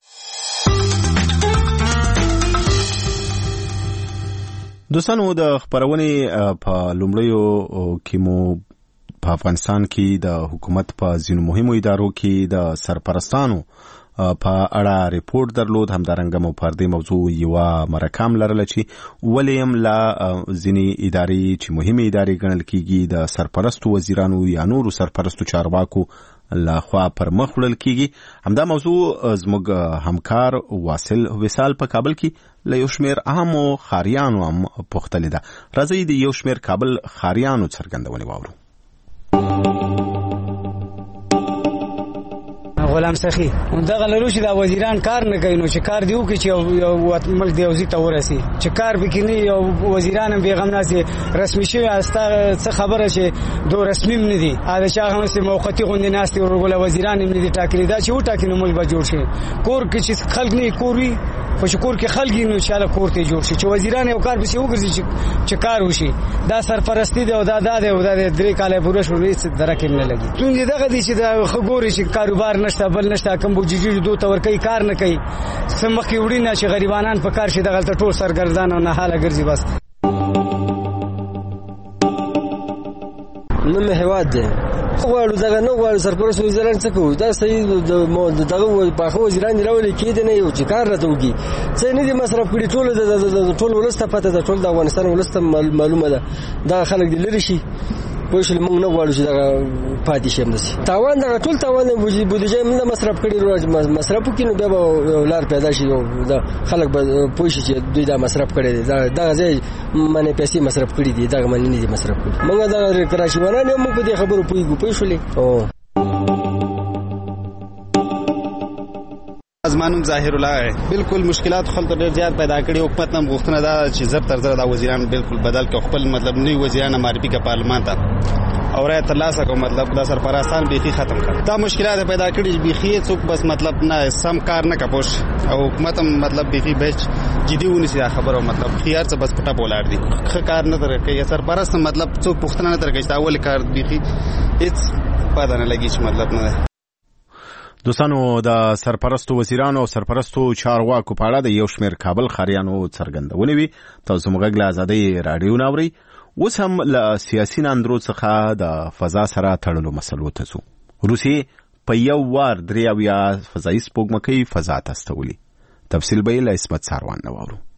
دوستانو، د خپرونې په لومړیو کې مو په افغانستان کې د حکومت په ځینو مهمو ادارو کې د سرپرستانو په اړه ریپورت درلود. همدارنګه مو پر دې موضوع یوه مرکه هم لرله چې ولې هم له ځینې ادارې چې مهمې ادارې ګڼل کېږي د سرپرستو وزیرانو یا نورو سرپرستو چارواکو لخوا پر مخ وړل کېږي. همدا موضوع زموږ همکار واصل وصال په کابل کې له یو شمېر اهمو ښاریانو هم پوښتلې ده. راځئ د یو شمېر کابل ښاریانو څرګندونې واورو. غلام سخی دغه لرو چې دا وزیران کار نه کوي، نو چې کار دیو کې چې ملک دی اوزي ته ورسي چې کار بکینی او وزیران بیغم ناسي رسمي شوی استا څه خبره چې دو رسمي نه دي دا چې هغه سه موقتی غوندي ناستي ورغله وزیران نه دي ټاکلي دا چې و ټاکي نو ملک به جوړ شي. کور کې چې خلک نه کوري خو چې کور کې خلک نو انشاءالله کور ته جوړ شي چې وزیران یو کار به شي وګرځي چې کار وشي. دا سرپرستی دی او دا دا دی او دا درې کاله پوره شو هیڅ درک نه لګي. څنګه دغه دي چې دا خګوري چې کاروبار نشته بل نشته کوم بوجيجي دوه تور کوي کار نه کوي سمخي وړي نه چې غریبانان په کار شي دغه ټول سرګردان او نه حاله ګرځي. بس نو مه هواد دی غواړو دغه نو غواړو سرپرست وزیران څه کوي دا صحیح دغه په وزیران راولي کېد نه یو چې کار راته وږي څه نه دي مصرف کړي ټول ټول ولسته پته ده ټول د افغانستان ولسته معلومه ده دا خلک دي لري شي پوښل موږ نه غواړو چې دا پاتې شي مدسي تاوان دا ټول تاوان بودیجه موږ مصرف کړي روز مصرف کینو بیا به لار پیدا شي دا خلک به پوښي چې دوی دا مصرف کړي دا دا ځای منه پیسې مصرف کړي دي دا منه نه دي مصرف کړي موږ دا کراشي ونه موږ په دې خبرو پویګو پوښلې او ازمانم ظاهر الله بالکل مشکلات خلک ډېر زیات پیدا کړي حکومت هم غوښتنه ده چې زر تر زر دا وزیران بالکل بدل کړي خپل مطلب نوی وزیران معرفي کړي پارلمان ته او رای ترلاسه کو مطلب دا سرپرستان بیخي ختم کړ دا مشکلات پیدا کړي بیخي څوک بس مطلب نه سم کار نه کپوش او حکومت هم مطلب بیخي بچ جدي ونیسي خبرو مطلب خيار څه بس پټه بولاړ دي ښه کار نه درکې سرپرست مطلب څوک پښتنه نه درکې دا اول کار بیخي هیڅ پاتې نه لګي چې مطلب نه. دوستانو د سرپرستو وزیرانو او سرپرستو چارواکو په اړه د یو شمېر کابل ښاریانو څرګندونې وي. تاسو موږ له ازادۍ راډیو نه اورئ. اوس هم له سیاسي ناندرو څخه د فضا سره تړلو مسلو ته ځو. روسیې په یو وار درې اویا فضایي سپوږمکۍ فضا ته استولي. تفصیل به یې له عصمت ساروان نه واورو.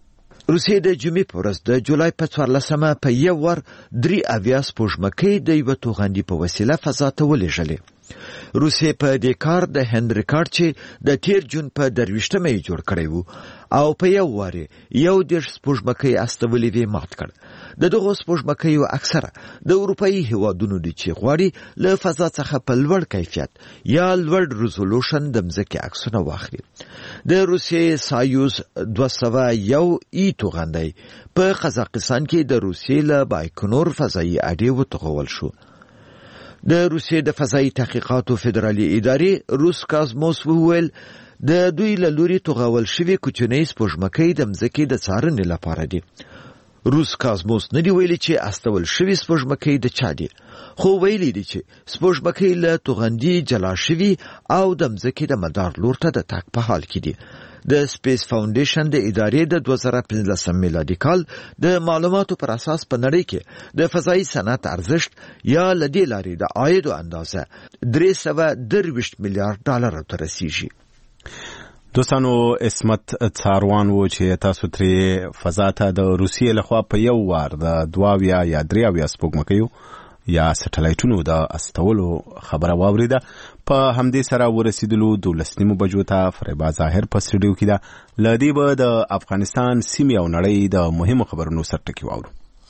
روسیې د جمعې په ورځ د جولای په څوارلسمه په یو وار درې اویا سپوږمکۍ د یوه توغندي په وسیله فضا ته ولېږلې. روسیې په دې کار د هند ریکارډ چې د تیر جون په درویشتمه یې جوړ کړی و او په یو وار یو دېرش سپوږمکۍ استولې وې مات کړ. د دغو سپوږمکیو اکثره د اروپایي هیوادونو دي چې غواړي له فضا څخه په لوړ کیفیت یا لوړ ریزولوشن د مځکې عکسونه واخلي. د روسیې سایوز دوه سوه یو ای توغندی په قزاقستان کې د روسیې له بایکنور فضایي اډې وتوغول شو. د روسیې د فضایي تحقیقاتو فدرالي ادارې روس کازموس وویل د دوی له لوري توغول شوي کوچنۍ سپوږمکۍ د مځکې د څارنې لپاره دي. روس کازموس نه دی ویلي چې استول شوي سپوږمکۍ د چا دي، خو ویلي دي چې سپوږمکۍ له توغندي جلا شوي او د مځکې د مدار لور ته د تګ په حال کې دي. د سپیس فاونډیشن د ادارې د دوه زره پنځلسم میلادي کال د معلوماتو پر اساس په نړۍ کې د فضایي صنعت ارزښت یا له دې لارې د عایدو اندازه درې سوه درویشت میلیارډ ډالرو ته رسیږي. دوستانو، اسمت څاروان و چې تاسو ترې فضا ته د روسیې لخوا په یو وار د دوه اویا یا درې اویا سپوږمکیو یا سټلایټونو د استولو خبره واوریده. په همدې سره ورسېدلو دولس نیمو بجو ته فریبا ظاهر په سټوډیو کې ده. له دې به د افغانستان سیمې او نړۍ د مهمو خبرونو سرټکي واورو.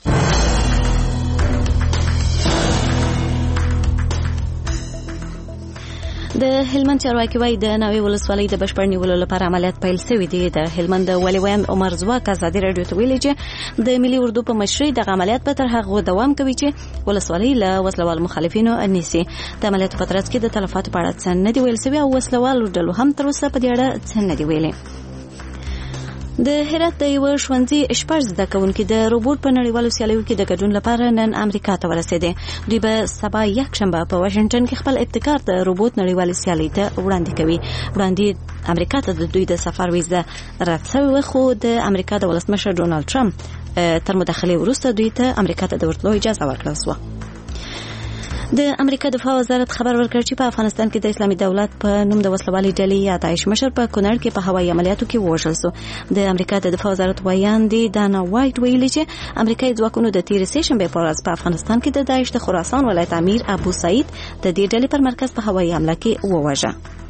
د هلمند چارواکي وايي د نوې ولسوالۍ د بشپړ نیولو لپاره عملیات پیل شوي دي. د هلمند والي ویان عمر ځواک ازادي راډیو ته ویلي چې د ملي اردو په مشرۍ دغه عملیات به تر هغه دوام کوي چې ولسوالۍ له وسلوال مخالفینو نیسي. د عملیاتو په ترڅ کې د تلفاتو په اړه څه نه دي ویل شوي او وسلوالو ډلو هم تر اوسه په دې اړه څه نه دي ویلي. د هرات د یو ښوونځي شپږ زده کوونکي د روبوټ په نړیوالو سیالیو کې د ګډون لپاره نن امریکا ته ورسېدي. دوی به سبا یکشنبه په واشنگټن کې خپل ابتکار د روبوټ نړیوالې سیالۍ ته وړاندې کوي. وړاندې امریکا ته د دوی د سفر ویزه رد شوې، خو د امریکا د ولسمشر ډونالد ټرمپ تر مداخلې وروسته دوی ته امریکا ته د ورتلو اجازه ورکړل شوه. د امریکا دفاع وزارت خبر ورکړ چې په افغانستان کې د اسلامي دولت په نوم د وسلوالې ډلې یا داعش مشر په کونړ کې په هوایي عملیاتو کې ووژل شو. د امریکا د دفاع وزارت ویاندې دانا وایټ ویلي چې امریکایي ځواکونو د تېرې سې شنبې په ورځ په افغانستان کې د داعش د خراسان ولایت امیر ابو سعید د دې ډلې پر مرکز په هوایي حمله کې ووژه.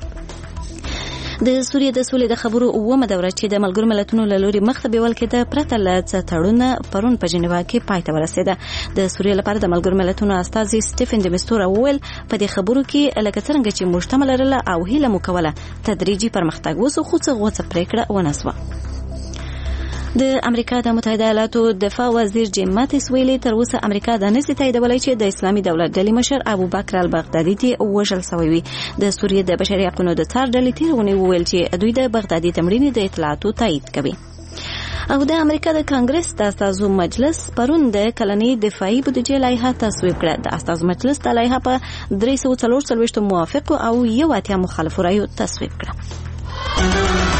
د سوریې د سولې د خبرو اومه دوره چې د ملګرو ملتونو له لوري مخته بیول کېده پرته له څه تړونه پرون په جنیوا کې پای ته ورسېده. د سوریې لپاره د ملګرو ملتونو استازي سټیفن د مستور وویل په دې خبرو کې لکه څنګه چې مشتمل لرله او هیله مو کوله تدریجي پرمختګ وسو، خو څه غوڅه پریکړه ونه سوه. د امریکا د متحده ایالاتو دفاع وزیر جیم ماتیس ویلي تر اوسه امریکا د نسي تاییدولای چې د اسلامي دولت ډلې مشر ابو بکر البغدادي ته وژل شوی وي. د سوریې د بشري حقوقو د څار ډلې تیرونه وویل چې دوی د بغدادي تمرین د اطلاعاتو تایید کوي. او د امریکا د کانګرس د استازو مجلس پرون د کلنۍ دفاعي بودیجې لایحه تصویب کړه. د استازو مجلس د لایحه په درې سوه څلور څلوېښت موافق او یو اتیا مخالفو رایو تصویب کړه.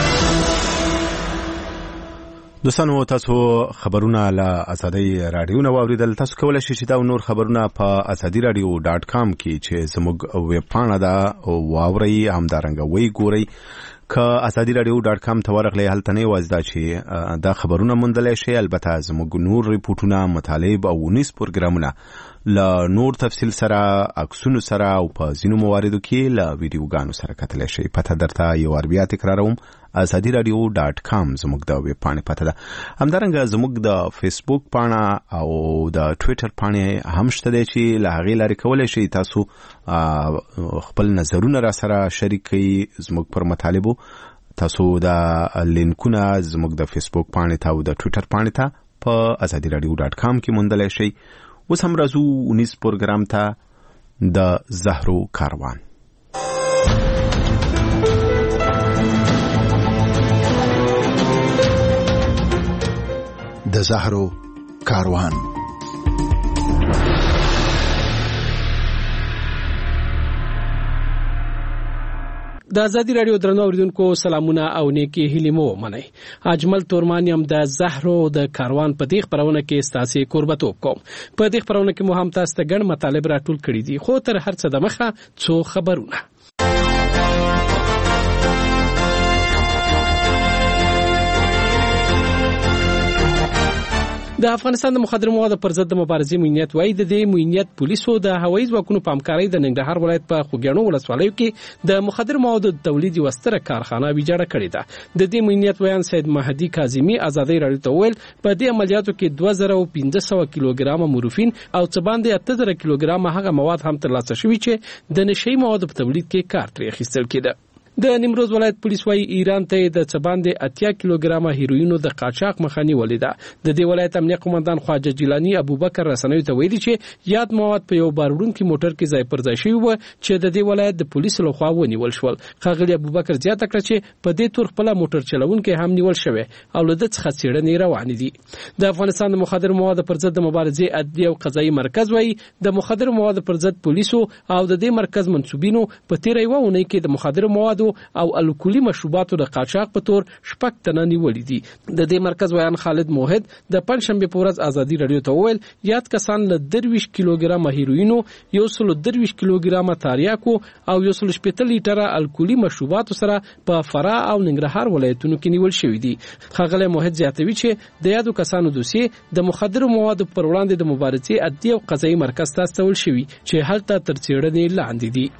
دوستانو، تاسو خبرونه له ازادي رادیو نه واوریدل. تاسو کولای شئ چې دا نور خبرونه په ازادي رادیو ډاټ کام کې چې زموږ ویب پاڼه ده واورئ، همدارنګه وی ګورئ. که ازادي رادیو ډاټ کام ته ورغلئ هلته نه یوازې دا چې دا خبرونه موندلی شئ، البته زموږ نور ریپورټونه، مطالب او ونیز پروګرامونه له نور تفصیل سره، عکسونو سره او په ځینو مواردو کې له ویډیوګانو سره کتلی شئ. پته درته یو وار بیا تکراروم، ازادي رادیو ډاټ کام زموږ د ویب پاڼې پته ده. همدارنګه زموږ د فیسبوک پاڼه او د ټویټر پاڼې هم شته دی چې له هغې لارې کولی شئ تاسو خپل نظرونه را سره شریک کړئ زموږ پر مطالبو. تاسو د لینکونه زموږ د فیسبوک پاڼې ته او د ټویټر پاڼې ته په ازادي رادیو ډاټ کام کې موندلی شئ. اوس هم راځو ونیز پروګرام ته، د زهرو کاروان. د زهرو کاروان. د ازادي رادیو درنو اوریدونکو سلامونه او نیکی هیلې مو منئ. اجمل تورمان یم د زهرو د کاروان په دې خبرونه کې ستاسو قربتوب کوم. په دې خبرونه کې مو هم تاسو ته ګڼ مطالب راټول کړي دي، خو تر هر څه د مخه څو خبرونه. د افغانستان د مخدره موادو پر ضد د مبارزې موینیت وایي د دې موینیت پولیسو د هوایي ځواکونو په همکارۍ د ننګرهار ولایت په خوږیاڼو ولسوالیو کې د مخدره موادو د تولید یوه ستره کارخانه ویجاړه کړې ده. د دې موینیت ویان سید مهدي کاظمي ازادۍ راډیو ته وویل په دې عملیاتو کې دوه زره او پنځه سوه کیلوګرامه مورفین او څه باندې اته زره کیلوګرامه هغه مواد هم ترلاسه شوي چې د نشهیي موادو په تولید کې کار ترې اخیستل کېده. د نیمروز ولایت پولیس وايي ایران ته د څه باندې اتیا کیلوګرامه هیروینو د قاچاق مخه نیولې ده. د دې ولایت امنیه قومندان خواجه جیلانی ابوبکر رسنیو ته ویلي چې یاد مواد په یو باروړونکي موټر کې ځای پر ځای شوي وو چې د دې ولایت د پولیسو لخوا ونیول شول. ښاغلي ابوبکر زیاته کړه چې په دې تور خپل موټر چلونکي هم نیول شوی او له ده څخه څېړنې روانې دي. د افغانستان د مخدره موادو پر ضد د مبارزې عدلي او قضایي مرکز وايي د مخدره موادو پر ضد پولیسو او د دې مرکز منسوبینو په تیره یوه اونۍ کې د مخدره موادو او الکولي مشروباتو د قاچاق په تور شپږ تنه نیولي دي. د دې مرکز ویان خالد موحد د پنځشنبې په ورځ ازادي راډیو ته وویل یاد کسان له درویشت کیلوګرامه هیروینو، یو سل درویشت کیلوګرامه تاریاکو او یو سل شپېته لیټره الکولي مشروباتو سره په فراه او ننګرهار ولایتونو کې نیول شوي دي. ښاغلی موحد زیاتوي چې د یادو کسانو دوسیې د مخدرو موادو پر وړاندې د مبارزې عدلي او قضایي مرکز ته استول شوي چې هلته تر څېړنې لاندې دي.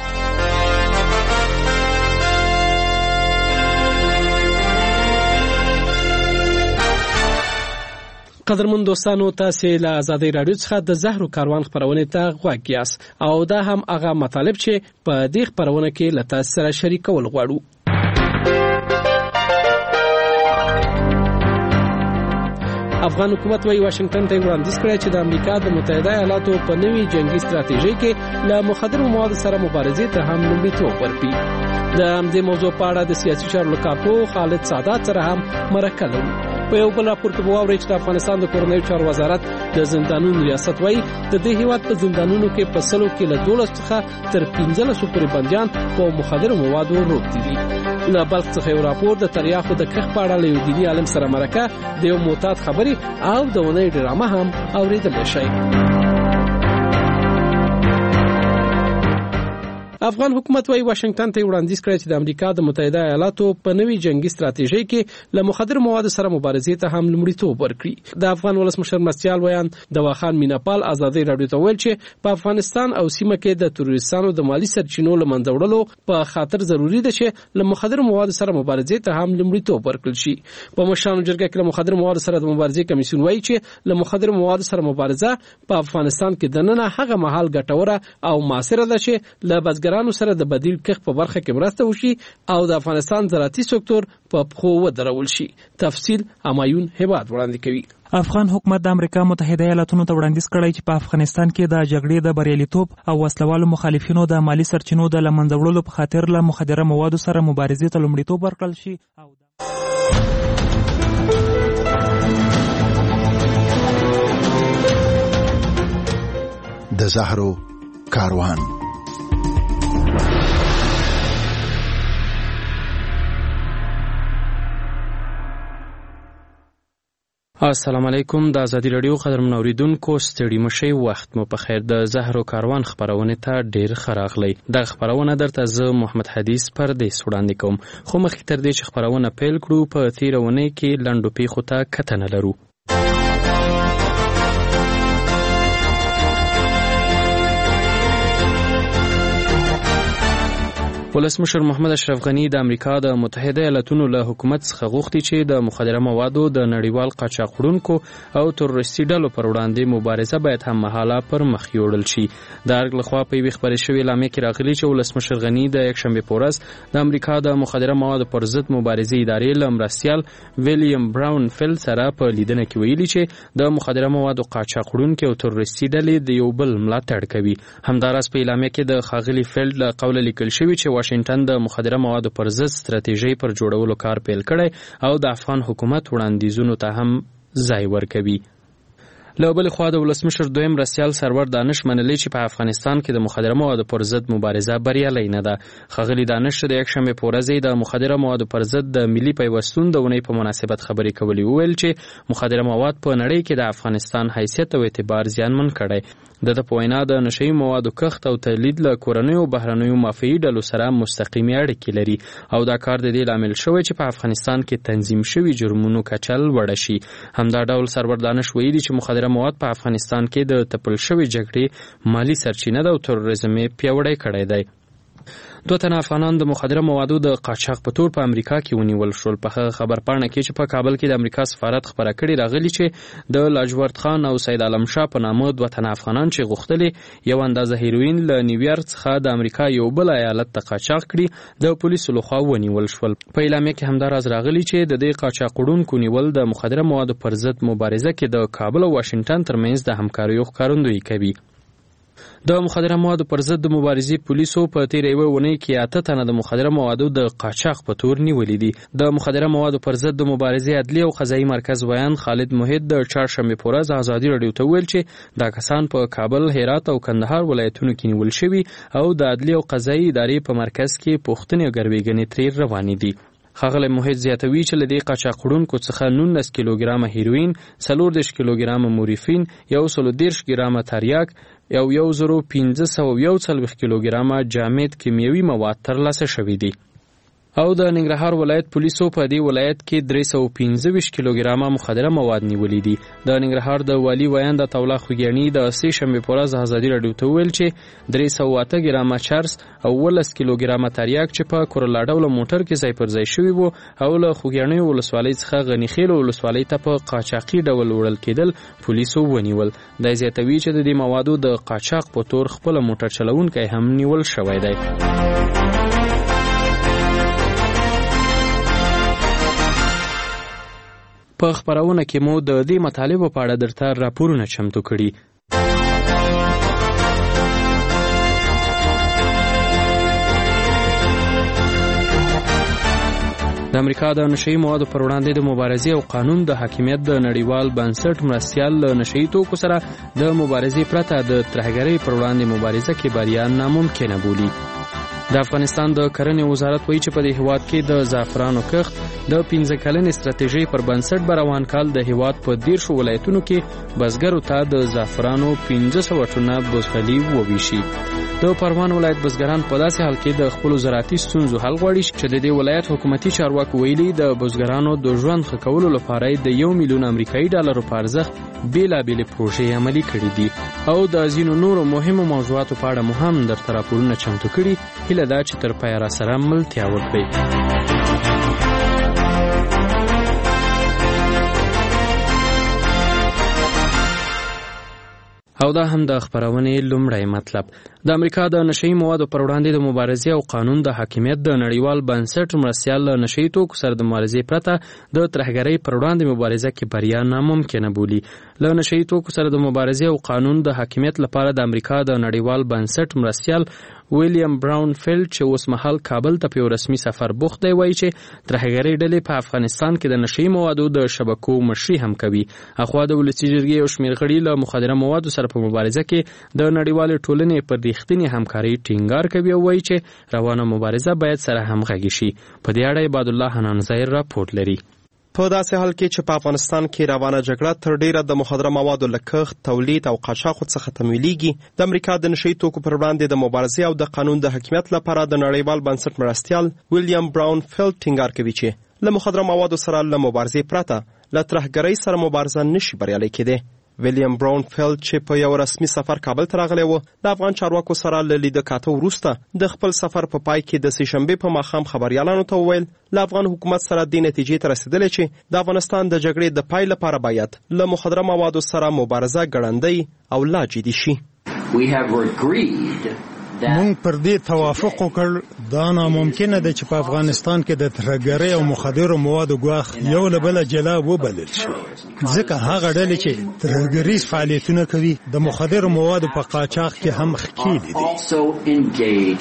قدرمن دوستانو تاسې له ازادۍ راډیو څخه د زهرو کاروان خپرونې ته غوږ یاست او دا هم هغه مطالب چې په دې خپرونه کې له تاسو سره شریکول غواړو. افغان حکومت وايي واشنگټن ته وړاندیز کړی چې د امریکا د متحده ایالاتو په نوي جنگي ستراتیژۍ کې له مخدرو موادو سره مبارزې ته هم لومړیتوب ورکړي. د همدې موضوع په اړه د سیاسي چارو له کارپوه خالد سادات سره هم مرکه لرو. په یو بل راپور کې واورئ چې د افغانستان د کورنیو چارو وزارت د زندانونو ریاست وايي د دې هیواد په زندانونو کې په سلو کې له دولس څخه تر پنځلسو پورې بندیان په مخدرو موادو روږدي دي. له بلخ څخه یو راپور د تریاکو د کښت په اړه له یو دیني عالم سره مرکه د یو معتاد خبرې او د اونۍ ډرامه هم اورېدلی شئ. افغان حکومت وايي واشنگټن ته وړاندیز کړی چې د امریکا د متحده ایالاتو په نوي جنگي ستراتیژۍ کې له مخدر موادو سره مبارزې ته هم لومړیتوب ورکړي. د افغان ولسمشر مرستیال ویان دواخان میناپال ازادۍ راډیو ته ویل چې په افغانستان او سیمه کې د تروریستانو د مالی سرچینو له منځه وړلو په خاطر ضروری ده چې له مخدر موادو سره مبارزې ته هم لومړیتوب ورکړل شي. په مشرانو جرګه کې له مخدر موادو سره د مبارزې کمیسیون وایي چې له مخدر موادو سره مبارزه په افغانستان کې د نن هغه مهال ګټوره او موثره ده چې له بزګرانو سره د بدیل کښت په برخه کې مرسته وشي او د افغانستان زراعتي سکتور په پښو ودرول شي. تفصیل همایون هبات وړاندې کوي. افغان حکومت د امریکا متحده ایالاتونو ته وړاندیز کړی چې په افغانستان کې د جګړې د بریالیتوب او وسلوالو مخالفینو د مالی سرچینو د له منځه وړلو په خاطر له مخدره موادو سره مبارزې ته لومړیتوب ورکړل شي. د زهرو کاروان. السلام علیکم. د ازادي راډیو قدرمن اوریدونکو ستړي مشئ، وخت مو په خیر. د زهرو کاروان خپرونې ته ډیر ښه راغلی. د خپرونه درته زه محمد حدیث پردیس وړاندې کوم. خو مخکې تر دې چې خپرونه پیل کړو په تیره اونۍ کې لنډو پیښو ته کتنه لرو. ولسمشر محمد اشرف غنی د امریکا د متحده ایالاتونو له حکومت څخه غوښتي چې د مخدره موادو د نړیوال قاچاق وړونکو او تروریستي ډلو پر وړاندې مبارزه باید هم مهاله پر مخ یوړل شي. د ارګ لخوا په یوې خپرې شوې اعلامیه کې راغلي چې ولسمشر غنی د یکشنبې په ورځ د امریکا د مخدره موادو پر ضد مبارزې ادارې له مرستیال ویلیام براون فیل سره په لیدنه کې ویلي چې د مخدره موادو قاچاق وړونکي او تروریستي ډلې د یو بل ملاتړ کوي. همداراز په اعلامیه کې د ښاغلي فیلډ له قوله لیکل شوي چې واشنګټن د مخدره موادو پر ضد ستراتیژۍ پر جوړولو کار پیل کړی او د افغان حکومت وړاندیزونو ته هم ځای ورکوي. له بل خوا د ولسمشر دویم رسیال سرور دانش منلی چې په افغانستان کې د مخدره موادو پر ضد مبارزه بریالۍ نه ده. ښاغلي دانش د یکشنبې په ورځ د مخدره موادو پر ضد د ملي پیوستون د اونۍ په مناسبت خبرې کولې. وویل چې مخدره مواد په نړۍ کې د افغانستان حیثیت او اعتبار زیانمن کړی. د د په وینا د نشئی موادو کښت او تولید له کورنیو او بهرنیو مافیایي ډلو سره مستقیمي اړیکې لري او دا کار د دې لامل شوی چې په افغانستان کې تنظیم شوي جرمونو کچه لوړه شي. همدا ډول سرور دانش ویلي چې مخدره مواد په افغانستان کې د تپل شوي جګړې مالی سرچینه ده او تروریزم یې پیاوړی کړی دی. دوه تنه افغانان د مخدره موادو د قاچاق په تور په امریکا کې ونیول شول. په هغه خبرپاڼه کې چې په کابل کې د امریکا سفارت خبره کړې راغلي چې د لاجورد خان او سید عالم شاه په نامه دوه تنه افغانان چې غوښتلې یو اندازه هیروین له نیویارک څخه د امریکا یو بل ایالت ته قاچاق کړي د پولیسو لخوا ونیول شول. په اعلامیه کې همدا راز راغلي چې د دې قاچاق وړونکو نیول د مخدره موادو پر ضد مبارزه کې د کابل او واشنگټن ترمنځ د همکاریو ښکارندویي کوي. د مخدره موادو پر ضد د مبارزې پولیسو په تیره یوه اونۍ کې اته تنه د مخدره موادو د قاچاق په تور نیولي دي. د مخدره موادو پر ضد د مبارزې عدلي او قضایي مرکز ویان خالد موحد د چهارشنبې په ورځ ازادي راډیو ته وویل چې دا کسان په کابل، هرات او کندهار ولایتونو کې نیول شوي او د عدلي او قضایي ادارې په مرکز کې پوښتنې او ګروېږنې ترې روانې دي. ښاغلی موحد زیاتوي چې له دې قاچاق وړونکو څخه نولس کیلوګرامه هیروین، څلور دېرش کیلوګرامه مورفین، یو سل دېرش ګرامه تریاک او یو زرو پنځه سوه یو څلوېښت کیلوګرامه جامد کیمیاوي مواد ترلاسه شوي دي. او د ننګرهار ولایت پولیسو په دې ولایت کې درې سوه پنځه ویشت کیلوګرامه مخدره مواد نیولي دي. د ننګرهار د والي ویان د طاوله خوږیاڼي د سې شنبې په ورځ ازادي راډیو ته وویل چې درې سوه اته ګرامه چرس او اوولس کیلوګرامه تریاک چې په کورلا ډوله موټر کې ځای پر ځای شوي وو او له خوږیاڼي ولسوالۍ څخه غنیخیل ولسوالۍ ته په قاچاقي ډول وړل کېدل پولیسو ونیول. دا زیاتوي چې د دې موادو د قاچاق په تور خپله موټر چلونکی هم نیول شوی دی. په خبرونه کې مو د دې مطالبو په اړه درته راپورونه چمتو کړي. د امریکا د نشئی موادو پر وړاندې د مبارزې او قانون د حاکمیت د نړیوال بنسټ مرستیال له نشئی توکو سره د مبارزې پرته د ترهګرۍ پر وړاندې مبارزه کې بریا ناممکنه بولي. د افغانستان د کرنې وزارت وایي چې په دې هیواد کې د زعفرانو کښت د پنځه کلنې ستراتیژۍ پر بنسټ به روان کال د هیواد په دېرشو ولایتونو کې بزګرو ته د زعفرانو پنځه سوه ټنه بزغلي وویشي. د پروان ولایت بزګران په داسې حال کې د خپلو زراعتي ستونزو حل غواړي چې د دې ولایت حکومتي چارواکو ویلي د بزګرانو د ژوند ښه کولو لپاره د یو میلیون امریکایي ډالرو په ارزښت بېلابېلې پروژې عملي کړي دي. او د ځینو نورو مهمو موضوعاتو په اړه مو هم درته راپورونه چمتو کړي. هیله ده چې تر پایه راسره ملتیا وکړئ. او دا هم د خبرونې لومړی مطلب. د امریکا د نشئی موادو پر وړاندې د مبارزې او قانون د حاکمیت د نړیوال بنسټ مرستیال له نشئی توکو سره د مبارزې پرته د ترهګرۍ پر وړاندې مبارزه کې بریا ناممکنه بولي. له نشئی توکو سره د مبارزې او قانون د حاکمیت لپاره د امریکا د نړیوال بنسټ مرستیال ویلیام براون فیلډ چې اوس مهال کابل ته په یو رسمي سفر بوخت دی وایي چې ترهګرۍ ډلې په افغانستان کې د نشئی موادو د شبکو مشري هم کوي. اخوا د ولسي جرګې یو شمېر غړي له مخدره موادو سره په مبارزه کې د نړیوالې ټولنې پر رښتینې همکارۍ ټینګار کوي او وایي چې روانه مبارزه باید سره همغږي شي. په دې اړه عباد الله حنان ظاهر راپورټ لري. په داسې حال کې چې په افغانستان کې روانه جګړه تر ډیره د مخدره موادو له کښت، تولید او قاچاقو څخه تمویلیږي، د امریکا د نشئی توکو پر وړاندې د مبارزې او د قانون د حاکمیت لپاره د نړیوال بنسټ مرستیال ویلیام براون فیلډ ټینګار کوي چې له مخدره موادو سره له مبارزې پرته له ترهګرۍ سره مبارزه نشي بریالی کېدی. ویلیام براون فیلډ چې په یو رسمي سفر کابل ته راغلی و، د افغان چارواکو سره له لیده کاته وروسته د خپل سفر په پای کې د سې شنبې په ماښام خبریالانو ته وویل له افغان حکومت سره دې نتیجې ته رسېدلی چې د افغانستان د جګړې د پای لپاره باید له مخدره موادو سره مبارزه ګړندۍ او لا جدي شي. مونږ پر دې توافق وکړ دا ناممکنه ده چې په افغانستان کې د ترهګرۍ او مخدرو موادو ګواښ یو له بله جلا وبلل شي، ځکه هغه ډلې چې ترهګریز فعالیتونه کوي د مخدرو موادو په قاچاق کې هم ښکېلي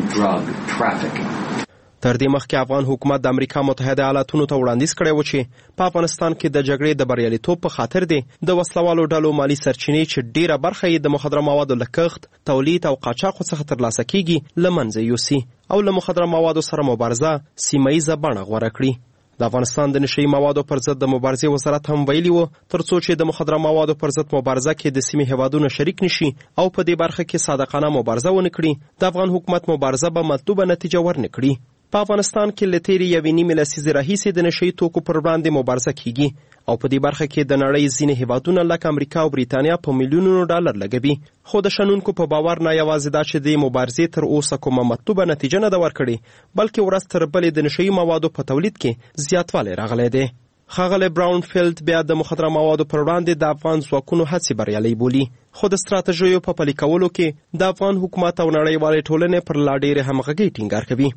دي. تر دې مخکې افغان حکومت د امریکا متحده ایالاتونو ته وړاندیز کړی و چې په افغانستان کې د جګړې د بریالیتوب په خاطر دی د وسلوالو ډلو مالی سرچینې چې ډیره برخه یې د مخدره موادو له کښت، تولید او قاچاقو څخه ترلاسه کیږي له منځه یوسي او له مخدره موادو سره مبارزه سیمه ییزه بڼه غوره کړي. د افغانستان د نشئی موادو پر ضد د مبارزې وزارت هم ویلي و ترڅو چې د مخدره موادو پر ضد مبارزه کې د سیمې هیوادونو شریک نشي او په دې برخه کې صادقانه مبارزه ونه کړي د افغان حکومت مبارزه به مطلوبه نتیجه ورنه کړي. په افغانستان کې له تیرې یوې نیمې لسیزې راهیسې د نشئی توکو پر وړاندې مبارزه کیږي او په دې برخه کې د نړۍ ځینې هیوادونه لکه امریکا او بریتانیا په میلیونونو ډالر لګوي. خو د شنونکو په باور نه یوازې دا چې د مبارزې تر اوسه کومه مطلوبه نتیجه نه ده ورکړې بلکې ورځ تر بلې د نشئی موادو په تولید کې زیاتوالی راغلی دی. ښاغلی براونفیلد بیا د مخدره موادو پر وړاندې د افغان ځواکونو هڅې بریالۍ بولي خو د ستراتیژیو په پلي کولو کې د افغان حکومت او نړیوالې ټولنې پر لا ډېرې همغږۍ ټینګار کوي.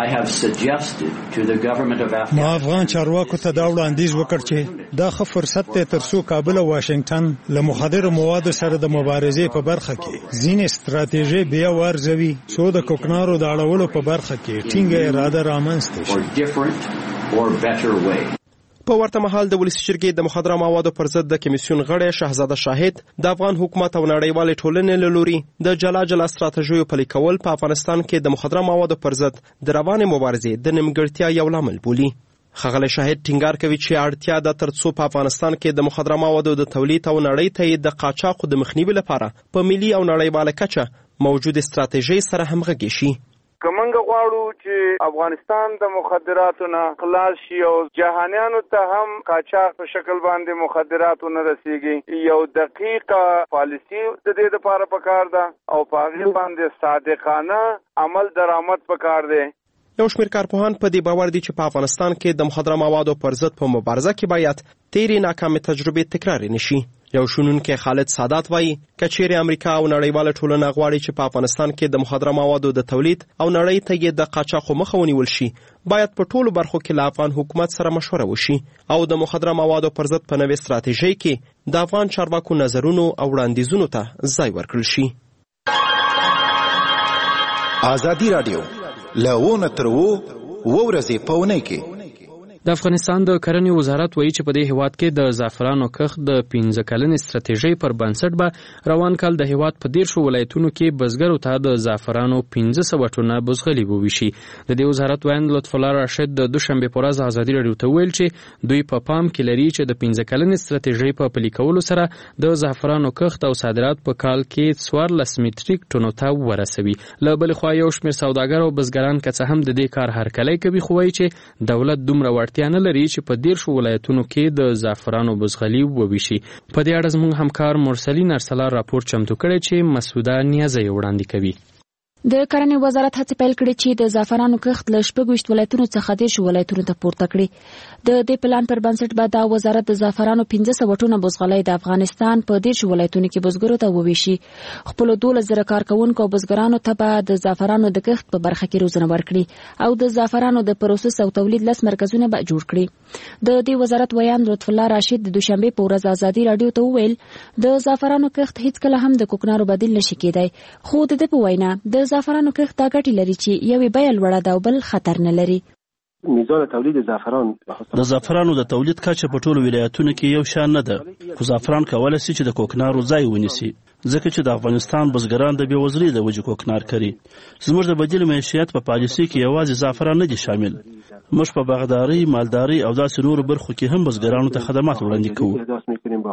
ما افغان چارواکو ته دا وړاندیز وکړ چې دا ښه فرصت دی ترڅو کابل او واشنګټن له مخدرو موادو سره د مبارزې په برخه کې ځینې ستراتیژۍ بیا وارزوي څو د کوکنارو د اړولو په برخه کې ټینګه اراده رامنځته شي. په ورته مهال د ولسي جرګې د مخدره موادو پر ضد د کمیسیون غړی شهزاده شاهد د افغان حکومت او نړیوالې ټولنې له لوري د جلا جلا ستراتیژیو پلي کول په افغانستان کې د مخدره موادو پر ضد د روانې مبارزې د نیمګړتیا یو لامل بولي. ښاغلی شاهد ټینګار کوي چې اړتیا ده ترڅو په افغانستان کې د مخدره موادو د تولید او نړۍ ته د قاچاقو د مخنیوي لپاره په ملي او نړیواله کچه موجود ستراتیژۍ سره همغږي شي. که موږ غواړو چې افغانستان د مخدراتو نه خلاص شي او جهانیانو ته هم قاچاق په شکل باندې مخدراتو نه رسیږي یو دقیقه پالیسی د دې لپاره پکار ده او په هغه باندې صادقانه عمل درآمد پکار دی. یو شمېر کارپوهان په دې باور دي چې په افغانستان کې د مخدره موادو پر ضد په مبارزه کې باید تیرې ناکامې تجربې تکرار نشي. یو شنونکی خالد سادات وایي که چیرې امریکا او نړیواله ټولنه غواړي چې په افغانستان کې د مخدره موادو د تولید او نړۍ ته یې د قاچاقو مخه ونیول شي باید په ټولو برخو کې له افغان حکومت سره مشوره وشي او د مخدره موادو پر ضد په نوې ستراتیژۍ کې د افغان چارواکو نظرونو او وړاندیزونو ته ځای ورکړل شي. ازادي راډیو له تر و ورځې په اونۍ کې د افغانستان د کرنې وزارت وایي چې په دې هیواد کې د زعفرانو کښت د پنځه کلنې ستراتیژۍ پر بنسټ به روان کال د هیواد په دیرشو ولایتونو کې بزګرو ته د زعفرانو پنځه سوه ټنه بزغلي وویشي. د دې وزارت ویاند لطف الله راشد د دوشنبې په ورځ ازادي راډیو ته ویل چې دوی په پام کې لري چې د پنځه کلنې ستراتیژۍ په پلي کولو سره د زعفرانو کښت او صادرات په کال کې څوارلس میټریک ټنو ته ورسوي. له بلې خوا یو شمېر سوداګر او بزګران که څه هم د دې کار هرکلی کوي خو وایي چې دولت دومره وړتیا نه لري چې په دیرشو ولایتونو کې د زعفرانو بزغلي وویشي. په دې اړه زموږ همکار مرسلین ارسلان راپور چمتو کړی چې مسعوده نیازی وړاندې کوي. د کرنې وزارت هڅه پیل کړې چې د زعفرانو کښت له شپږ ویشت ولایتونو څخه دیرشو ولایتونو ته پورته کړي. د دې پلان پر بنسټ به دا وزارت د زعفرانو پنځه سوه ټنه بزغلي د افغانستان په دیرشو ولایتونو کې بزګرو ته وویشي. خپلو دولس زره کارکوونکو او بزګرانو ته به د زعفرانو د کښت په برخه کې روزنه ورکړي او د زعفرانو د پروسس او تولید لس مرکزونه به جوړ کړي. د دې وزارت ویاند لطف الله راشد د دوشنبې په ورځ ازادي راډیو ته وویل د زعفرانو کښت هیڅکله هم د کوکنارو بدیل نشي کېدای خو د دې په وینا د زعفرانو کښت ګټې لري چې یوې بیه لوړه ده او بل خطر نه لري. میزان تولید زعفران د زعفرانو د تولید کچه په ټولو ولایتونو کې یو شان نه ده خو زعفران کولای شي چې د کوکنارو ځای ونیسي ځکه چې د افغانستان بزګران د بېوزلۍ د وجې کوکنار کري. زموږ د بدیل معیشت په پالیسۍ کې یوازې زعفران نه دي شامل. موږ په باغدارۍ، مالدارۍ او داسې نورو برخو کې هم بزګرانو ته خدمات وړاندې کوو.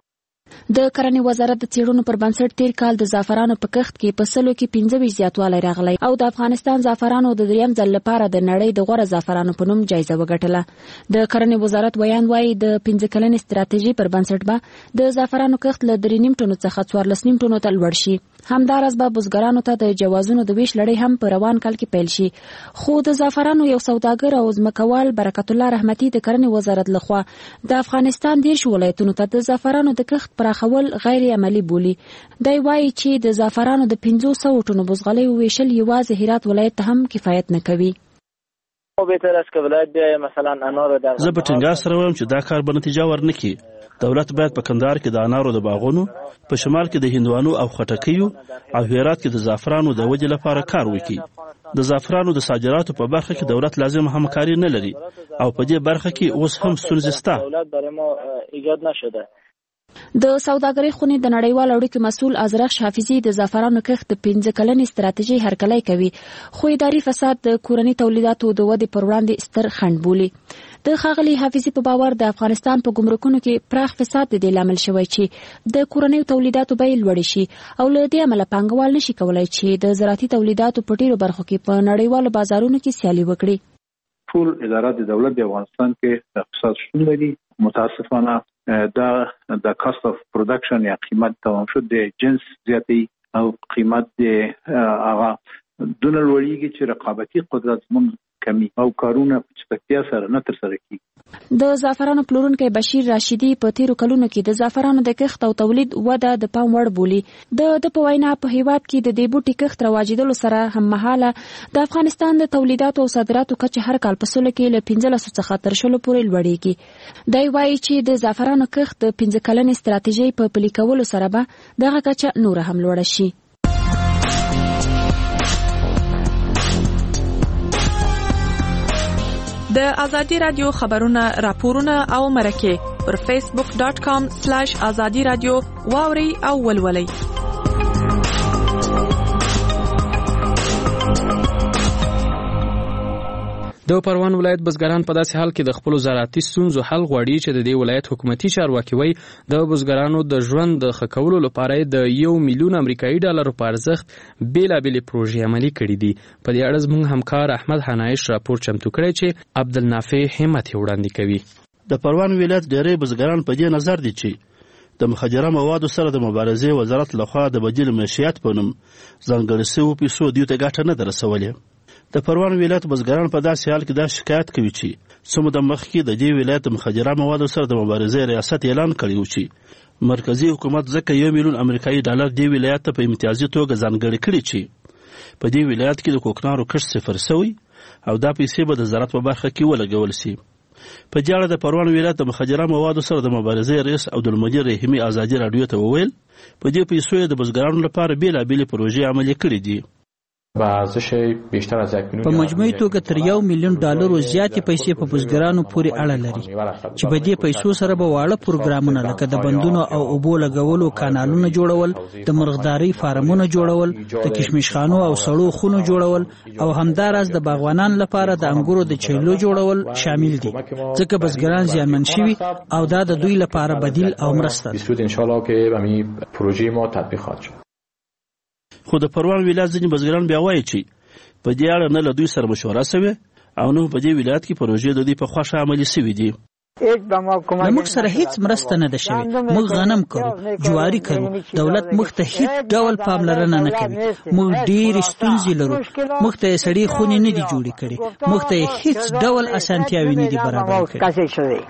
د کرنې وزارت د څېړنو پر بنسټ تیر کال د زعفرانو په کښت کې په سلو کې پنځه ویشت زیاتوالی راغلی او د افغانستان زعفرانو د دریم ځل لپاره د نړۍ د غوره زعفرانو په نوم جایزه وګټله. د کرنې وزارت ویاند وایي د پنځه کلنې ستراتیژۍ پر بنسټ به د زعفرانو کښت له درې نیم ټنو څخه څوارلس نیم ټنو ته لوړ شي. همداراز به بزګرانو ته د جوازونو د ویش لړۍ هم په روان کال کې پیل شي. خو د زعفرانو یو سوداګر او ځمکوال برکت الله رحمتي د کرنې وزارت لخوا د افغانستان دیرش ولایتونو ته د زعفرانو د کښت پراخول غیر عملی بولي. دی وایي چې د زعفرانو د پنځو سوو ټنو بزغلۍ ویشل یوازې هرات ولایت ته هم کفایت نه کوي. زه په ټینګار سره وایم چې دا کار به نتیجه ورنکړي. دولت باید په کندهار کې د انارو د باغونو، په شمال کې د هندوانو او خټکیو او هرات کې د زعفرانو د ودې لپاره کار وکړي. د زعفرانو د صادراتو په برخه کې دولت لازم همکاري نه لري او په دې برخه کې اوس هم ستونزې شته. د سوداګرۍ خونې د نړیوال اړیکو مسؤل ازرخ حافظي د زعفرانو کښت د پنځه کلنې ستراتیژۍ هرکلی کوي خو اداري فساد د کورني تولیداتو د ودې پر وړاندې ستر خنډ بولي. د ښاغلي حافظي په باور د افغانستان په ګمرکونو کې پراخ فساد د دې لامل شوی چې د کورنیو تولیداتو بیې لوړې شي او له دې امله پانګوال نشي کولای چې د زراعتي تولیداتو په ډیرو برخو کې په نړیوالو بازارونو کې سیالي وکړي. ټول ادارات د دولت د افغانستان کې اقتصاد شتون لري. متاسفانه دا د کاست اف پروډکشن یا قیمت تمام شد د جنس زیاتی او قیمت د هغه دونه لوړیږي چې رقابتي قدرت زموږ کمی او کارونه په چټکتیا سره نه تر سره کیږي. د زعفرانو پلورونکی بشیر راشدي په تیرو کلونو کې د زعفرانو د کښت او تولید وده د پام وړ بولي. د د په وینا په هیواد کې د دې بوټي کښت رواجیدلو سره هم مهاله د افغانستان د تولیداتو او صادراتو کچه هر کال په سلو کې له پنځلس څخه تر شلو پورې لوړیږي. دی وایي چې د زعفرانو کښت د پنځه کلنې ستراتیژۍ په پلي کولو سره به دغه کچه نور هم لوړه شي. د ازادي رادیو خبرونه راپورونه او مرکه پر فیسبوک ډاٹ کام سلیش ازادي رادیو واوري او ولولي. د پروان ولایت بزګران په داسې حال کې د خپل زراعتي ستونزو حل غواړي چې د دې ولایت حکومتي چارواکي وایي د بزګرانو د ژوند د ښه کولو لپاره د یو میلیون امریکایي ډالرو په ارزښت بیلابېلې پروژې عملي کړي دي. په دې اړه زموږ همکار احمد حنایش راپور چمتو کړی چې عبدالنافع همت یې وړاندې کوي. د پروان ولایت ډېری بزګران په دې نظر دي چې د مخدره موادو سره د مبارزې وزارت لخوا د بدیل معیشت په نوم ځانګړي شویو پیسو دوی ته ګټه نه ده رسولې. د پروان ولایت بزګران په داسې حال کې دا شکایت کوي چې څه موده مخکې د دې ولایت د مخدره موادو سره د مبارزې ریاست اعلان کړی و چې مرکزی حکومت ځکه یو میلیون امریکایي ډالر دې ولایت ته په امتیازي توګه ځانګړي کړي چې په دې ولایت کې د کوکنارو کښت صفر شوی او دا پیسې به د زراعت په برخه کې ولګول شي. په دې اړه د پروان ولایت د مخدره موادو سره د مبارزې رئیس عبدالمجید رحیمي ازادي راډیو ته وویل په دې پیسو یې د بزګرانو لپاره بیلابېلې پروژې عملي کړي دي. په مجموعي توګه تر یو میلیون ډالرو زیاتې پیسې په بزګرانو پورې اړه لري چې په دې پیسو سره به واړه پروګرامونه لکه د بندونو او اوبو لګولو کانالونه جوړول، د مرغدارۍ فارمونه جوړول، د کشمشخانو او سړو خونو جوړول او همداراز د باغوانانو لپاره د انګورو د چیلو جوړول شامل دي ځکه بزګران زیانمن شوي او دا د دوی لپاره بدیل او مرسته ده. خو د پروان ولایت ځینې بزګران بیا وایي چې په دې اړه نه له دوی سره مشوره سوې او نه په دې ولایت کې پروژې د دوی په خوښه عملي سوي دي. موږ سره هیڅ مرسته نه ده شوې. موږ غنم کرو، جواری کرو، دولت موږ ته هیڅ ډول پاملرنه نه کوي. موږ ډېرې ستونزې لرو. موږ ته سړې خونې نه دي جوړې کړې. موږ ته هیڅ ډول اسانتیاوې نه دي برابر کړې.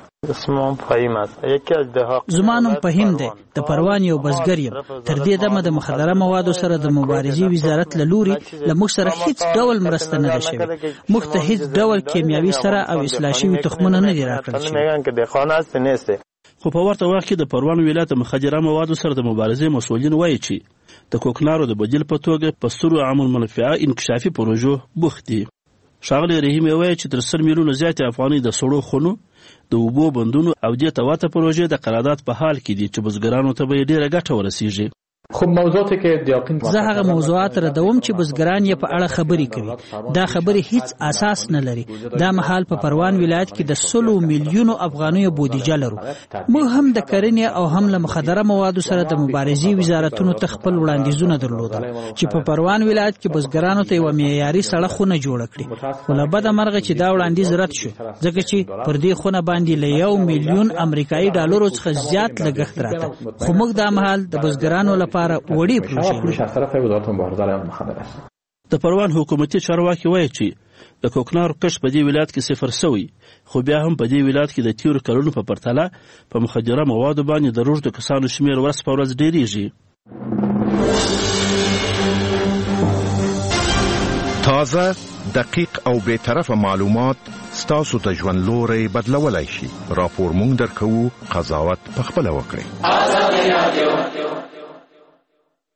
زما نوم فهیم دی، د پروان یو بزګر یم. تر دې دمه د مخدره موادو سره د مبارزې وزارت له لوري له موږ سره هیڅ ډول مرسته نه ده شوې. موږ ته هیڅ ډول کیمیاوي سره او اصلاح شوي تخمونه نه دي راکړل شوي. خو په ورته وخت کې د پروان ولایت د مخدره موادو سره د مبارزې مسؤلین وایي چې د کوکنارو د بدیل په توګه په سترو عام المنفعه انکشافي پروژو بوخت دي. ښاغلی رحیم وایي چې تر سل میلیونو زیاتې افغانۍ د سړو خونو، د اوبو بندونو او دې ته واته پروژې د قرارداد په حال کې دي چې بزګرانو ته به یې ډېره ګټه ورسیږي. خب موضوعاتی که دیاقین زه هغه موضوعات ردوم چې بزګران یې په اړه خبرې کوي. دا خبرې هیڅ اساس نه لري. دا مهال په پروان ولایت کې د سلو میلیونو افغانیو بودیجه لرو. موږ هم د کرنې او هم له مخدره موادو سره د مبارزې وزارتونو ته خپل وړاندیزونه درلودل چې په پروان ولایت کې بزګرانو ته یو معیاري سړه خونه جوړه کړي. خو له بده مرغه چې دا وړاندیز رد شو ځکه چې پر دې خونه باندې له یو میلیون امریکایي ډالرو څخه زیات لګښت راته. خو موږ دا مهال د بزګرانو لپاره وړي پروژې. د پروان حکومتي چارواکي وایي چې د کوکنارو کښت په دې ولایت کې صفر شوی، خو بیا هم په دې ولایت کې د تیرو کلونو په پرتله په مخدره موادو باندې د روږدو کسانو شمېر ورځ په ورځ ډېرېږي. تازه، دقیق او بی‌طرفه معلومات ستاسو ته ژوند لوری بدلولی شي. راپور مونږ درکوو، قضاوت پخپله وکړئ.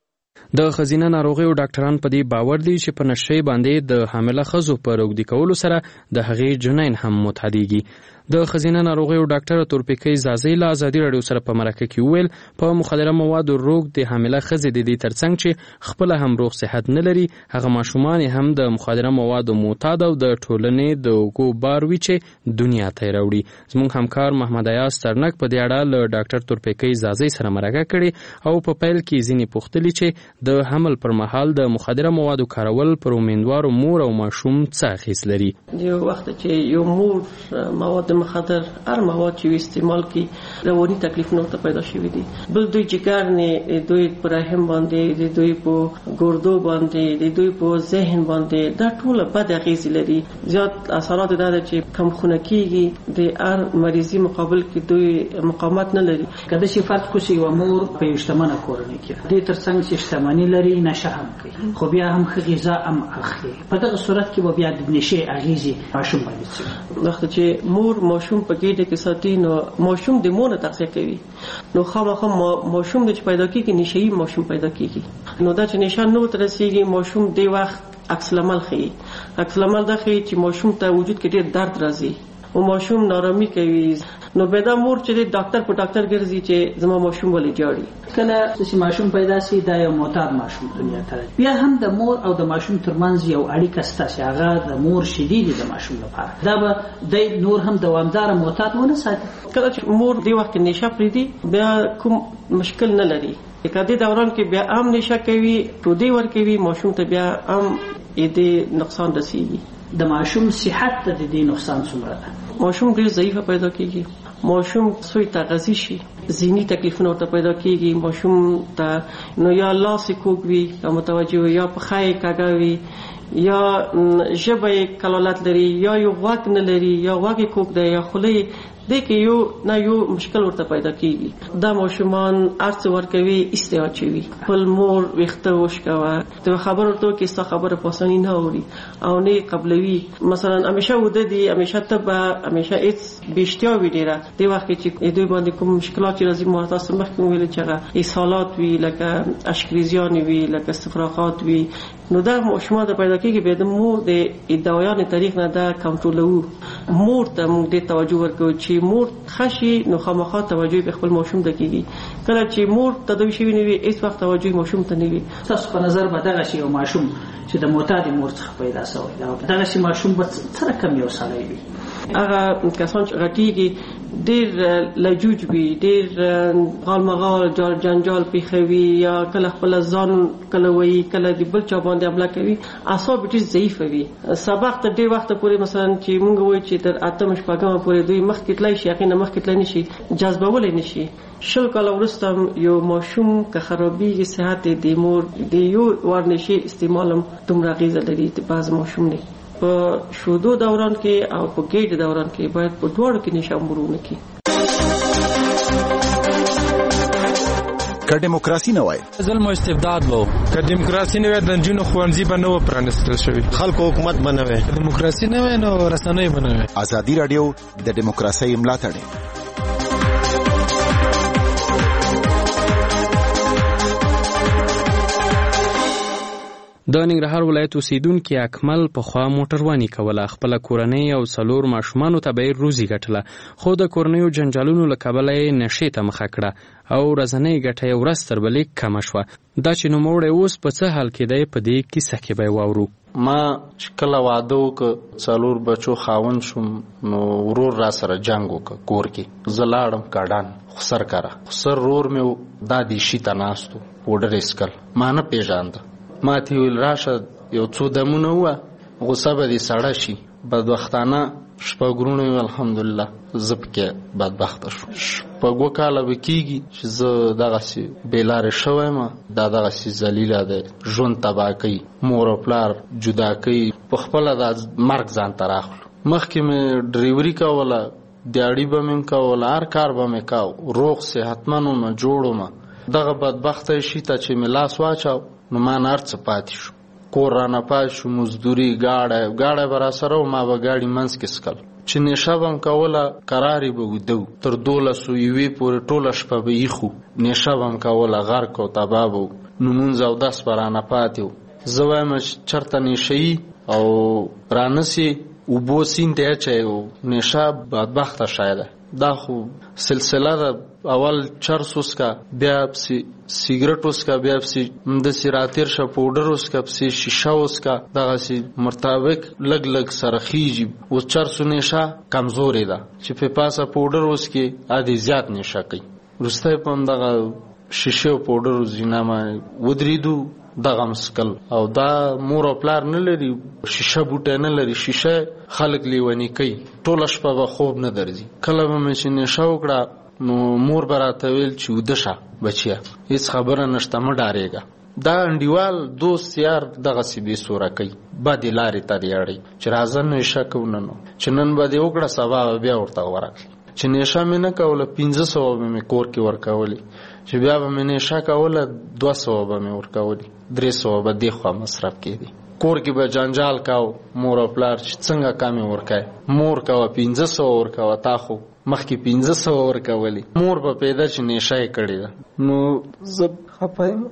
د خزینه ناروغیو ډاکټران په دې باور دي چې په نشي باندې د حامله ښځو په روږدي کولو سره د هغې جنین هم متعدیږي. د خزینه ناروغیو ډاکټر تورپیکی زازی له ازادي راډیو سره په مرکه کې ویل په مخدره موادو روغ د حامله ښځې د دې ترڅنګ چې خپل هم روغ صحت نه لري هغه ماشومان هم د مخدره موادو معتاد او د ټولنې د اوږو بار وي چې دنیا ته راوړي. زموږ همکار محمد ایاز سرنک په دې اړه له ډاکټر تورپیکی زازی سره مرکه کړې او په پیل کې ځینې پوښتلي چې د حمل پر مهال د مخدره موادو کارول پر امیندوارو مور او ماشوم څه اغېز لري. یو وخت چې یو مور مواد مخدر هر مواد چې استعمال کی رواني تکلیفونه ته پیدا شوي دي. بل دوی جګر نه دوی پر رحم باندې دوی په ګردو باندې دوی په ذهن باندې دا ټول بد اغېز لري. زیات اثرات دا چې کم خونه کیږي د هر مریضي مقابل کې دوی مقاومت نه لري. کله چې فرض کو چې و مور په اشتمنه کورنۍ کې د ترڅنګ چې اشتمنی لري نشه هم کوي خو بیا هم غذا هم اخلي په دغه صورت کې به بیا د نشه اغېز ماشوم باندې وخت چې مور ماشوم په ګډه کې ساتي نو ماشوم د مور تغذیه کوي نو خامخا ماشوم د پیدا کیږي نشي ماشوم پیدا کیږي نو دا چې نشان نو ترسيږي ماشوم دی وخت عکس العمل خي عکس العمل دا خي چې ماشوم ته وجود کې ډېر درد راځي او ماشوم نارامي کوي نو بيدا مور چې ډاکټر په ډاکټر ګرځي چې زما ماشوم ولې جاړي کله چې ماشوم پیدا شي دا یو معتاد ماشوم دنیا ته بیا هم د مور او د ماشوم ترمنځ یو اړیکه شته چې هغه د مور شدید د ماشوم لپاره دا به د نور هم دوامدار معتاد ونه ساتي. کله چې مور دی وخت نشه پریدي بیا کوم مشکل نه لري کله دوران کې بیا عام نشه کوي تو دی ور کوي ماشوم ته بیا عام دې نقصان رسیږي. د ماشوم صحت ته د دې نقصان څومره ده؟ ماشوم ډېر ضعیف پیدا کیږي ماشوم سوی تغذی شي ذهني تکلیفونه ورته پیدا کیږي ماشوم ته نو یا لاس کوګوي یا متوجه یا په خای کاګوي یا ژبه کلالت لري یا یو غوږ نه لري یا غوږ کوګ دی یا خولې د کې یو نه یو مشکل ورته پیدا کیږي. دا ماشومان ارڅ ورکوي استعمال چوي خپل مور وخته وشکوا ته خبر ورته کې ست خبره پوسنی نه اوري او نه قبلوي مثلا همیشه وددي همیشه ته همیشه هیڅ بيشتیا ویډیره دی وخت چې دوی باندې کوم مشکلات راځي مو تاسو مخکې ویل چې اسهالات وی لکه اشکریزیان وی لکه استفراغات وی نو دا ماشومان د پیدا کیږي به د مور د ادعایان تاریخ نه دا کنټرولو مور ته موږ د توجه ورکو چې مور خشي نو خامخا توجه به خپل ماشوم ته کیږي کله چې مور تدوي شي نه وي هیڅ وخت توجه ماشوم ته نه وي. تاسو په نظر به دغه شی او ماشوم چې د معتاد مور څخه پیدا شوی دا دغه شی ماشوم به څه رقم یو سړی وي هغه کسان چې غټیږي ډېر لجوج وي ډېر غال مغال جال جنجال پیخوي یا کله خپل ځان کله وایي کله د بل چا باندې حمله کوي اعصاب ډېر ضعیف وي سبق ته ډېر وخت پورې مثلا چې موږ وایو چې تر اتم شپږم پورې دوی مخکې تلای شي هغه نه مخکې تلای نشي جذبول نشي شل کال وروسته یو ماشوم که خرابېږي صحت د مور د یو ورنشي استعمالم دومره غیزه لري د بعض ماشوم نه په شودو دوران کې او په ګېډ دوران کې باید په دواړو کې نشه مرونه کې که دیموکراسي نه وای ظلم او استبداد وو که دیموکراسي نه وای د جنونو خوانځي به نه پرانستل شوی خلکو حکومت به نه وای دیموکراسي نه وای نو رسنۍ به نه وای. ازادي راډیو د دیموکراسي ملاتړ د ننګرهار ولایت اوسیدونکي اکمل پخوا موټرواني کوله خپل کورنۍ او څلور ماشومانو ته به روزي ګټله خو د کورنیو جنجالونو له کبله یې نشې ته مخه کړه او ورځنۍ ګټه یې ورځ تر بلې کمه شوه. دا چې نوموړی اوس په څه حال کې دی په دې کیسه کې به یې واورو. ما چې کله واده وکړ څلور بچو خاوند شوم نو ورور را سره جنګ وکړ کور کې زه لاړم کاډان خسر کره خسر رور مې دا دیشي ته ناستو پوډر اسکل ما نه پیژانده ما ته ویل راشه یو څو دمونه وه غصه به دې سړه شي بدبختانه شپږ وروڼه الحمدلله زه پکې بدبخته شوم شپږ کاله به کېږي چې زه دغسې بېلارې شوی یم دا دغسې ذلیله دی ژوند تباه کوي مور او پلار جدا کوي په خپله دا مرګ ځان ته راخلو مخکې مې ډریوري کوله دیاړي به مې کوله هر کار به مې کو روغ صحتمن وم جوړ وم دغه بدبخته شي ته چې مې لاس واچاو نو ما نه هر څه پاتې شو کور رانه پاتې شو مزدوري ګاډی ګاډی به راسره و ما به ګاډي منځ کې څکل چې نشه به م کوله کرارې به ویده تر دولسو یوې پورې ټوله شپه به ایښو نشه به م کوله غرق او تباه به نمونځ او داس به رانه پاتې و. زه وایم چې چېرته نشهیي او رانسي اوبو سیند ته اچوي او نشه بدبخته شاید دا خو سلسله ده. اول چرس وسکه بیا پسې سیګرټ وسکه بیا پسې همداسې راتېر شه پوډر وسکه پسې شیشه وسکه دغسې مطابق لږ لږ سره خیږي. اوس چرسو نشه کمزورې ده چې په پاسه پوډر وسکې ادې زیات نشه کوي. وروستی په همدغه شیشه او پوډرو زینه باندې ودرېدو دغه مسکل او دا مور او پلار نه لري شیشه بوټی نه لري. شیشه خلک لیونی کوي ټوله شپه به خوب نه درځي. کله به مې چې نشه وکړه نو مور به راته ویل چې وده شه بچیه هېڅ خبره نشته مه ډارېږه. دا انډیوال دوست یار دغسې بې سوره کوي بدې لارې ته دې اړوي چې راځه نشه کوو نن چې نن به دې وکړه سبا به بیا ورته ورکړي. چې نشه مې نه کوله پنځه سوه به مې کور کې ورکولې چې بیا به مې نشه کوله دوه سوه به مې ورکولې درې سوه به دې خوا مصرف کېدي. کور کې به جنجال کاو مور او پلار چې څنګه کمې ورکوي. مور کوه پنځه سوه ورکوه تا خو مخکې پنځه سوه ورکولې. مور به پیدا چې نشه یې کړې ده. نو زه خفه یم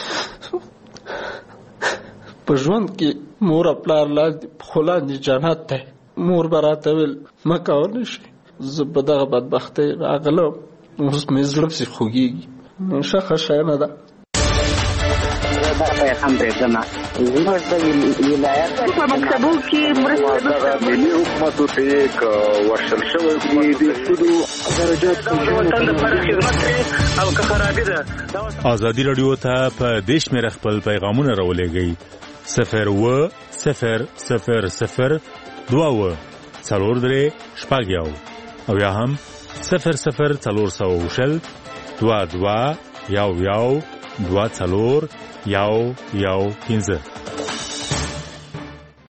په ژوند کې مور او پلار لاندې پښو لاندې جنت دی. مور به راته ویل مه کوه نشې. زه په دغه بدبختۍ راغلم اوس مې زړه پسې خوږېږي. نشه ښه شی نه ده. دا پیغام پرېږدمه زموږ د ولایت په مکتبو کې مرسته ملي حکومتو ته یې که ورشل شوی دي د سودو درجات د وطن لپاره خدمت کوي او که خرابي ده. ازادي راډیو ته په دې شمېره خپل پیغامونه راولېږئ صفر اووه صفر صفر صفر دوه اووه څلور درې شپږ یو او یا هم صفر صفر څلور سوه شل دوه دوه یو یو دوه څلور یو یو پنځه.